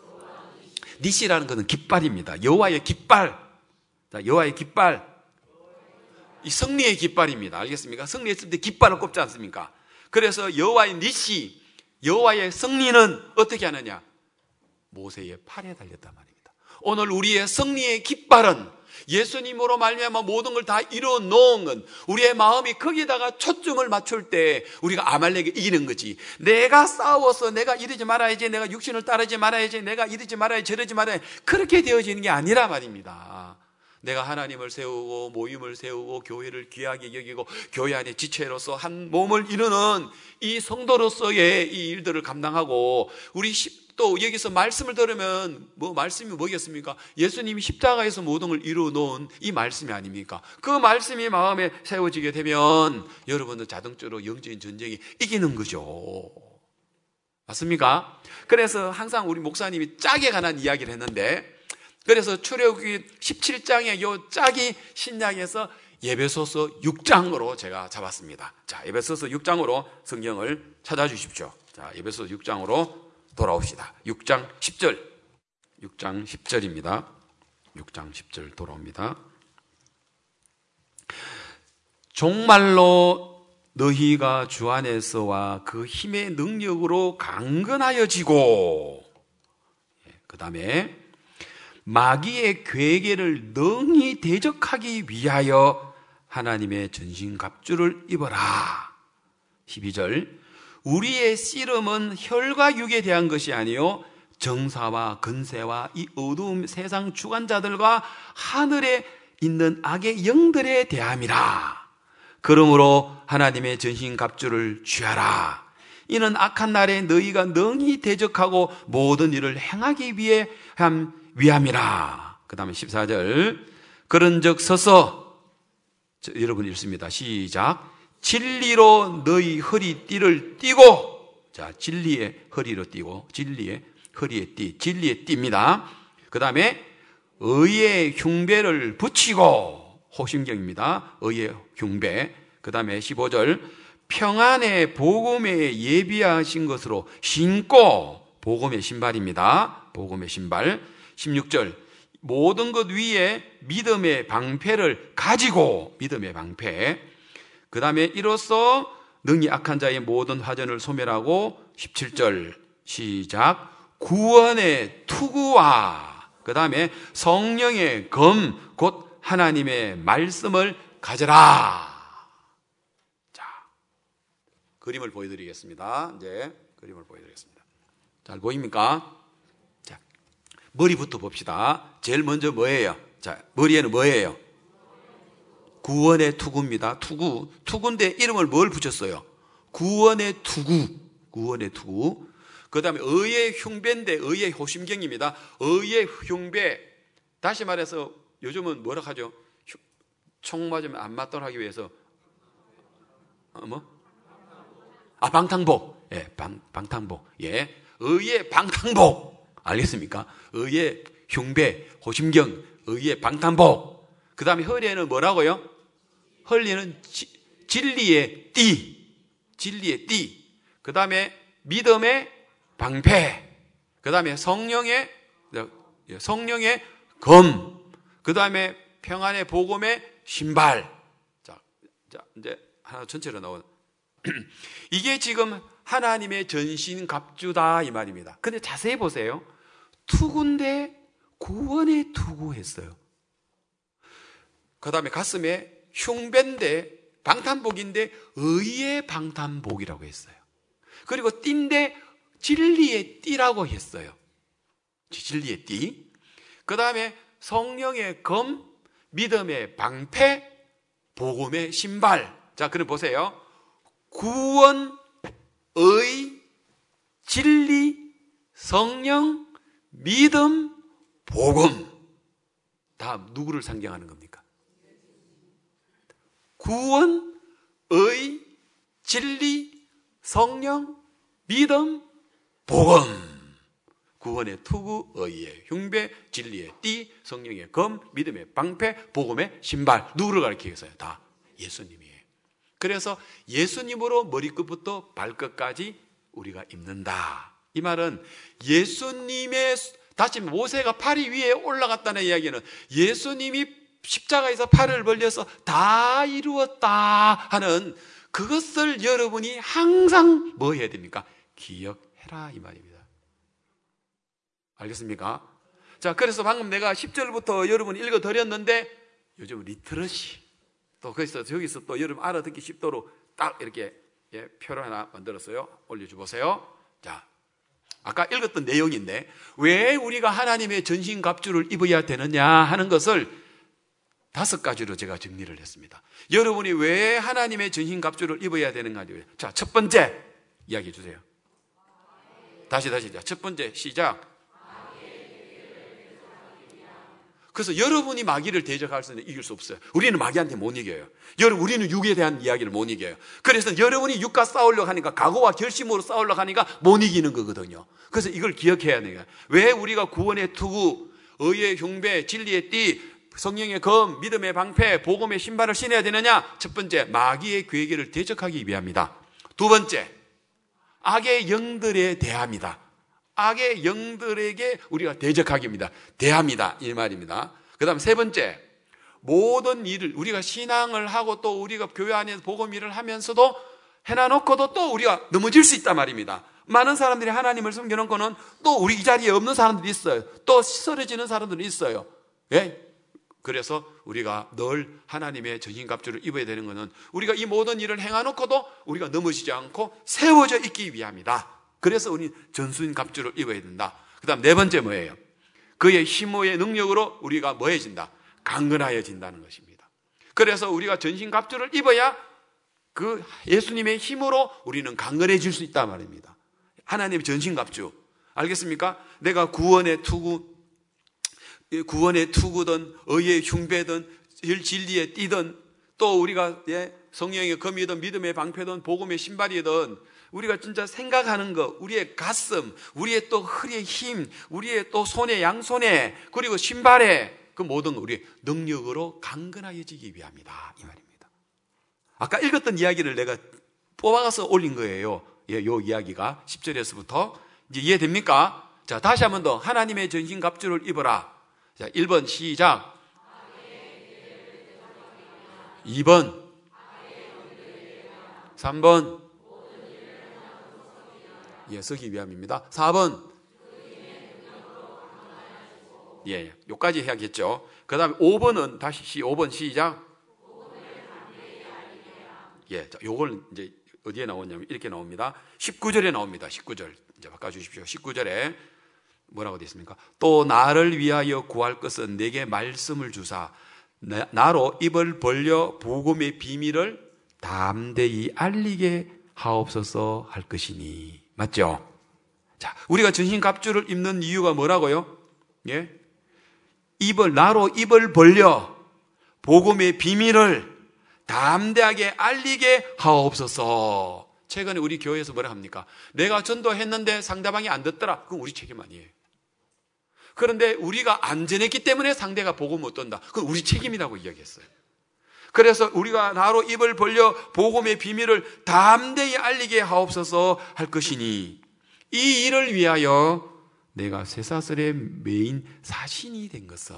니시라는 것은 깃발입니다. 여호와의 깃발. 자, 여호와의 깃발. 이 승리의 깃발입니다. 알겠습니까? 승리했을 때 깃발을 꼽지 않습니까? 그래서 여호와의 니시, 여호와의 승리는 어떻게 하느냐? 모세의 팔에 달렸단 말입니다. 오늘 우리의 승리의 깃발은 예수님으로 말미암아 모든 걸 다 이루어 놓은 건, 우리의 마음이 거기에다가 초점을 맞출 때 우리가 아말렉을 이기는 거지. 내가 싸워서 내가 이러지 말아야지, 내가 육신을 따르지 말아야지, 내가 이러지 말아야지, 저러지 말아야지, 그렇게 되어지는 게 아니라 말입니다. 내가 하나님을 세우고 모임을 세우고 교회를 귀하게 여기고 교회 안에 지체로서 한 몸을 이루는 이 성도로서의 이 일들을 감당하고, 우리 또 여기서 말씀을 들으면 말씀이 뭐겠습니까? 예수님이 십자가에서 모든 걸 이루어 놓은 이 말씀이 아닙니까? 그 말씀이 마음에 세워지게 되면 여러분은 자동적으로 영적인 전쟁이 이기는 거죠. 맞습니까? 그래서 항상 우리 목사님이 짝에 관한 이야기를 했는데, 그래서 출애굽기 17장의 요 짝이 신약에서 에베소서 6장으로 제가 잡았습니다. 자, 에베소서 6장으로 성경을 찾아주십시오. 자, 에베소서 6장으로 돌아옵시다. 6장 10절. 6장 10절입니다. 6장 10절 돌아옵니다. 종말로 너희가 주 안에서와 그 힘의 능력으로 강건하여지고, 그 다음에 마귀의 괴계를 능히 대적하기 위하여 하나님의 전신갑주를 입어라. 12절. 우리의 씨름은 혈과 육에 대한 것이 아니요 정사와 근세와 이 어두움 세상 주관자들과 하늘에 있는 악의 영들에 대함이라. 그러므로 하나님의 전신갑주를 취하라. 이는 악한 날에 너희가 능히 대적하고 모든 일을 행하기 위함이라. 그 다음에 14절. 그런즉 서서, 여러분 읽습니다. 시작. 진리로 너희 허리띠를 띠고, 자, 진리의 허리로 띠고, 진리의 허리에 띠, 진리의 띠입니다. 그 다음에 의의 흉배를 붙이고, 호심경입니다. 의의 흉배. 그 다음에 15절. 평안의 복음에 예비하신 것으로 신고, 복음의 신발입니다. 복음의 신발. 16절. 모든 것 위에 믿음의 방패를 가지고, 믿음의 방패. 그 다음에 이로써 능히 악한 자의 모든 화전을 소멸하고, 17절 시작. 구원의 투구와, 그 다음에 성령의 검, 곧 하나님의 말씀을 가져라. 자, 그림을 보여드리겠습니다. 이제 그림을 보여드리겠습니다. 잘 보입니까? 자, 머리부터 봅시다. 제일 먼저 뭐예요? 자, 머리에는 뭐예요? 구원의 투구입니다. 투구. 투구인데 이름을 뭘 붙였어요? 구원의 투구. 구원의 투구. 그 다음에 의의 흉배인데 의의 호심경입니다. 의의 흉배. 다시 말해서 요즘은 뭐라 하죠? 총 맞으면 안 맞도록 하기 위해서 방탕복. 예, 방탕복. 예. 의의 방탕복. 알겠습니까? 의의 흉배, 호심경, 의의 방탕복. 그 다음에 허리에는 뭐라고요? 허리에는 진리의 띠. 진리의 띠. 그 다음에 믿음의 방패. 그 다음에 성령의 검. 그 다음에 평안의 복음의 신발. 자, 이제 하나 전체로 나온. 이게 지금 하나님의 전신 갑주다 이 말입니다. 근데 자세히 보세요. 투구인데 구원의 투구했어요. 그 다음에 가슴에 흉배인데 방탄복인데 의의 방탄복이라고 했어요. 그리고 띠인데 진리의 띠라고 했어요. 진리의 띠. 그 다음에 성령의 검, 믿음의 방패, 복음의 신발. 자, 그럼 보세요. 구원, 의, 진리, 성령, 믿음, 복음. 다 누구를 상징하는 겁니까? 구원, 의, 진리, 성령, 믿음, 복음. 구원의 투구, 의의 흉배, 진리의 띠, 성령의 검, 믿음의 방패, 복음의 신발. 누구를 가리키기 위해서요? 다 예수님이에요. 그래서 예수님으로 머리끝부터 발끝까지 우리가 입는다. 이 말은 예수님의, 다시 모세가 팔이 위에 올라갔다는 이야기는 예수님이 십자가에서 팔을 벌려서 다 이루었다 하는 그것을 여러분이 항상 뭐 해야 됩니까? 기억해라 이 말입니다. 알겠습니까? 자, 그래서 방금 내가 10절부터 여러분 읽어드렸는데 요즘 리트러시 또 거기서 저기서 또 여러분 알아듣기 쉽도록 딱 이렇게 표를 하나 만들었어요. 올려줘 보세요. 자, 아까 읽었던 내용인데 왜 우리가 하나님의 전신갑주를 입어야 되느냐 하는 것을 5가지로 제가 정리를 했습니다. 여러분이 왜 하나님의 전신갑주를 입어야 되는가? 자, 첫 번째 이야기해 주세요. 다시 첫 번째 시작. 그래서 여러분이 마귀를 대적할 수는 이길 수 없어요. 우리는 마귀한테 못 이겨요. 우리는 육에 대한 이야기를 못 이겨요. 그래서 여러분이 육과 싸우려고 하니까, 각오와 결심으로 싸우려고 하니까 못 이기는 거거든요. 그래서 이걸 기억해야 돼요. 왜 우리가 구원의 투구, 의의 흉배, 진리의 띠, 성령의 검, 믿음의 방패, 복음의 신발을 신어야 되느냐? 첫 번째, 마귀의 괴계를 대적하기 위함이다. 두 번째, 악의 영들에 대합니다. 악의 영들에게 우리가 대적하기입니다. 대합니다. 이 말입니다. 그 다음 세 번째, 모든 일을 우리가 신앙을 하고 또 우리가 교회 안에서 복음 일을 하면서도 해놔놓고도 또 우리가 넘어질 수 있단 말입니다. 많은 사람들이 하나님을 섬겨놓고는 또 우리 이 자리에 없는 사람들이 있어요. 또 쓰러지는 사람들이 있어요. 예? 그래서 우리가 늘 하나님의 전신갑주를 입어야 되는 것은 우리가 이 모든 일을 행해놓고도 우리가 넘어지지 않고 세워져 있기 위함이다. 그래서 우리 전신갑주를 입어야 된다. 그 다음 네 번째 뭐예요? 그의 힘의 능력으로 우리가 뭐해진다? 강건하여진다는 것입니다. 그래서 우리가 전신갑주를 입어야 그 예수님의 힘으로 우리는 강건해질 수 있단 말입니다. 하나님의 전신갑주. 알겠습니까? 내가 구원의 투구든 의의 흉배든 진리의 띠든 또 우리가 성령의 검이든 믿음의 방패든 복음의 신발이든 우리가 진짜 생각하는 것, 우리의 가슴, 우리의 또 허리의 힘, 우리의 또 손에 양손에 그리고 신발에 그 모든 우리의 능력으로 강건하여지기 위함이다 이 말입니다. 아까 읽었던 이야기를 내가 뽑아가서 올린 거예요. 요 이야기가 10절에서부터 이제 이해됩니까? 자, 다시 한 번 더 하나님의 전신갑주를 입어라. 자, 1번 시작. 2번 3번 서기 위함입니다. 4번 요까지 해야겠죠. 그 다음에 5번은 다시 5번 시작. 자, 요걸 이제 어디에 나오냐면 이렇게 나옵니다. 19절에 나옵니다. 19절 이제 바꿔주십시오. 19절에 뭐라고 되어 있습니까? 또 나를 위하여 구할 것은 내게 말씀을 주사 나로 입을 벌려 복음의 비밀을 담대히 알리게 하옵소서 할 것이니. 맞죠? 자, 우리가 전신갑주를 입는 이유가 뭐라고요? 나로 입을 벌려 복음의 비밀을 담대하게 알리게 하옵소서. 최근에 우리 교회에서 뭐라 합니까? 내가 전도했는데 상대방이 안 듣더라. 그건 우리 책임 아니에요. 그런데 우리가 안 전했기 때문에 상대가 복음 못 듣는다. 그건 우리 책임이라고 이야기했어요. 그래서 우리가 나로 입을 벌려 복음의 비밀을 담대히 알리게 하옵소서 할 것이니 이 일을 위하여 내가 쇠사슬에 매인 사신이 된 것은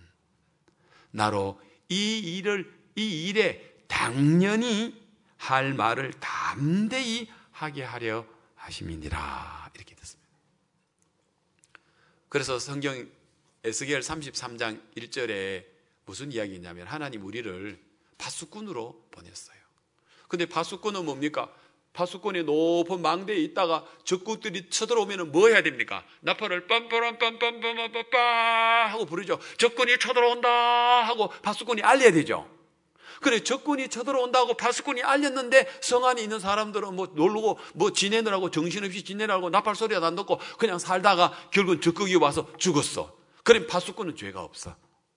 나로 이 일에 당연히 할 말을 담대히 하게 하려 하심이니라. 이렇게 됐습니다. 그래서 성경 에스겔 33장 1절에 무슨 이야기냐면 하나님 우리를 파수꾼으로 보냈어요. 근데 파수꾼은 뭡니까? 파수꾼이 높은 망대에 있다가 적군들이 쳐들어오면 뭐 해야 됩니까? 나팔을 빰빰빰빰빰빰빰빰 하고 부르죠. 적군이 쳐들어온다 하고 파수꾼이 알려야 되죠. 그래, 적군이 쳐들어온다고 파수꾼이 알렸는데 성 안에 있는 사람들은 뭐 놀고 뭐 지내느라고 정신없이 지내느라고 나팔 소리가 안 듣고 그냥 살다가 결국은 적군이 와서 죽었어. 그럼 파수꾼은 죄가 없어.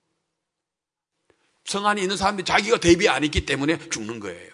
성 안에 있는 사람들이 자기가 대비 안 했기 때문에 죽는 거예요.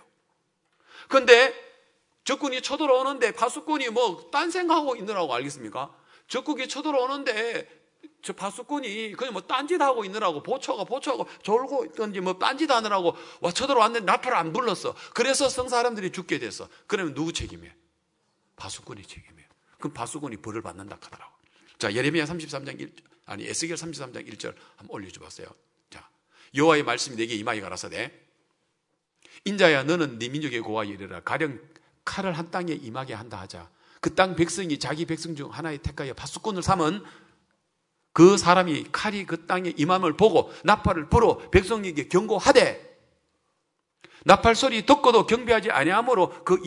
근데 적군이 쳐들어오는데 파수꾼이 뭐 딴 생각하고 있느라고 알겠습니까? 적군이 쳐들어오는데 저 파수꾼이 그냥 뭐 딴짓하고 있느라고 보초하고 졸고 있던지 뭐 딴짓 하느라고 와 쳐들어왔는데 나팔을 안 불렀어. 그래서 성 사람들이 죽게 됐어. 그러면 누구 책임이에요? 파수꾼이 책임이에요. 그럼 파수꾼이 벌을 받는다 하더라고. 자, 예레미야 33장 1, 에스겔 33장 1절 한번 올려줘 보세요. 자, 여호와의 말씀이 내게 임하여 가라사대 인자야 너는 네 민족의 고하여 이르라 가령 칼을 한 땅에 임하게 한다 하자. 그 땅 백성이 자기 백성 중 하나에 택하여 파수꾼을 삼은 그 사람이 칼이 그 땅에 임함을 보고 나팔을 불어 백성에게 경고하되 나팔 소리 듣고도 경배하지 아니하므로 그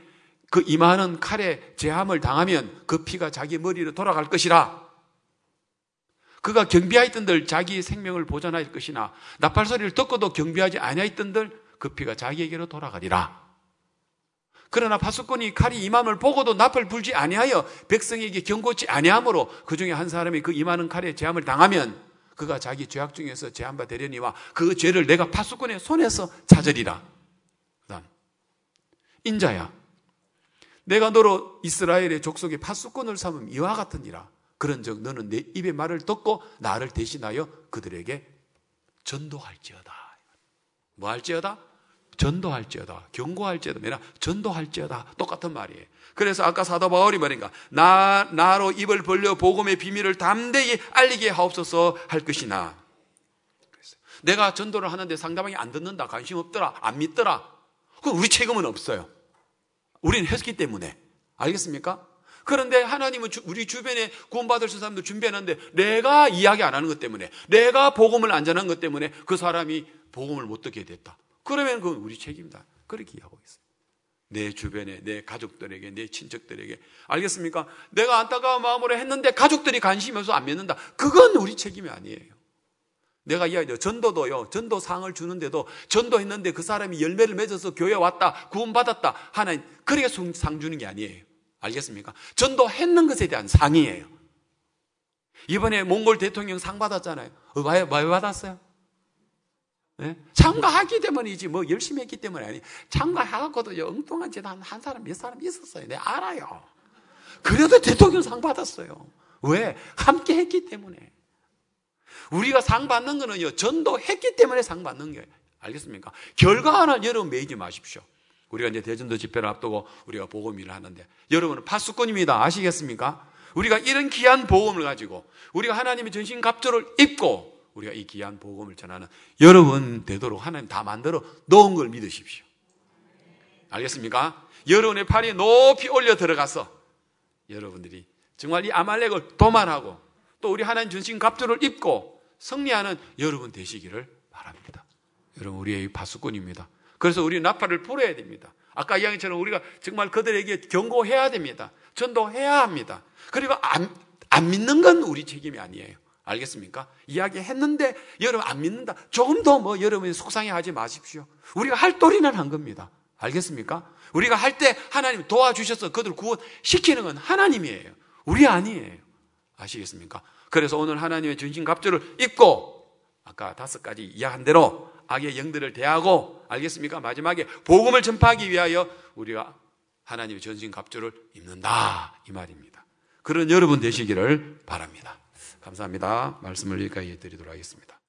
임하는 칼에 제함을 당하면 그 피가 자기 머리로 돌아갈 것이라. 그가 경배하였던들 자기 생명을 보존할 것이나 나팔 소리를 듣고도 경배하지 아니하였던들 그 피가 자기에게로 돌아가리라. 그러나 파수꾼이 칼이 임함을 보고도 나팔 불지 아니하여 백성에게 경고치 아니하므로 그 중에 한 사람이 그 임하는 칼에 제함을 당하면 그가 자기 죄악 중에서 제한 바 되려니와 그 죄를 내가 파수꾼의 손에서 찾으리라. 그다음 인자야 내가 너로 이스라엘의 족속의 파수꾼을 삼음 이와 같으니라. 그런즉 너는 내 입의 말을 듣고 나를 대신하여 그들에게 전도할지어다. 뭐 할지어다? 전도할지어다. 경고할지어다. 뭐냐? 전도할지어다. 똑같은 말이에요. 그래서 아까 사도 바울이 말인가? 나로 입을 벌려 복음의 비밀을 담대히 알리게 하옵소서 할 것이나. 내가 전도를 하는데 상대방이 안 듣는다. 관심 없더라. 안 믿더라. 그럼 우리 책임은 없어요. 우리는 했기 때문에. 알겠습니까? 그런데 하나님은 우리 주변에 구원받을 사람도 준비했는데 내가 이야기 안 하는 것 때문에 내가 복음을 안 전한 것 때문에 그 사람이 복음을 못 듣게 됐다. 그러면 그건 우리 책임이다. 그렇게 이야기하고 있어요. 내 주변에, 내 가족들에게, 내 친척들에게. 알겠습니까? 내가 안타까운 마음으로 했는데 가족들이 관심이 없어서 안 믿는다. 그건 우리 책임이 아니에요. 내가 이야기해요. 전도도요. 전도상을 주는데도 전도했는데 그 사람이 열매를 맺어서 교회 왔다. 구원받았다. 하나님 그렇게 상 주는 게 아니에요. 알겠습니까? 전도했는 것에 대한 상이에요. 이번에 몽골 대통령 상 받았잖아요. 왜 받았어요? 네? 참가하기 때문이지 뭐 열심히 했기 때문이 아니에요. 참가하고도 엉뚱한 짓 한 사람 몇 사람 있었어요. 내가 알아요. 그래도 대통령 상 받았어요. 왜? 함께 했기 때문에. 우리가 상 받는 거는요 전도했기 때문에 상 받는 거예요. 알겠습니까? 결과 하나 여러분 매이지 마십시오. 우리가 이제 대전도 집회를 앞두고 우리가 복음 일을 하는데 여러분은 파수꾼입니다. 아시겠습니까? 우리가 이런 귀한 복음을 가지고 우리가 하나님의 전신갑주를 입고 우리가 이 귀한 복음을 전하는 여러분 되도록 하나님 다 만들어 놓은 걸 믿으십시오. 알겠습니까? 여러분의 팔이 높이 올려 들어가서 여러분들이 정말 이 아말렉을 도만하고 또 우리 하나님 전신갑주를 입고 승리하는 여러분 되시기를 바랍니다. 여러분 우리의 파수꾼입니다. 그래서 우리 나팔을 불어야 됩니다. 아까 이야기처럼 우리가 정말 그들에게 경고해야 됩니다. 전도해야 합니다. 그리고 안 믿는 건 우리 책임이 아니에요. 알겠습니까? 이야기했는데 여러분 안 믿는다. 조금 더 뭐 여러분이 속상해하지 마십시오. 우리가 할 도리는 한 겁니다. 알겠습니까? 우리가 할 때 하나님 도와주셔서 그들 구원시키는 건 하나님이에요. 우리 아니에요. 아시겠습니까? 그래서 오늘 하나님의 전신갑주를 입고 아까 5가지 이야기한 대로 악의 영들을 대하고 알겠습니까? 마지막에 복음을 전파하기 위하여 우리가 하나님의 전신갑주를 입는다 이 말입니다. 그런 여러분 되시기를 바랍니다. 감사합니다. 말씀을 여기까지 드리도록 하겠습니다.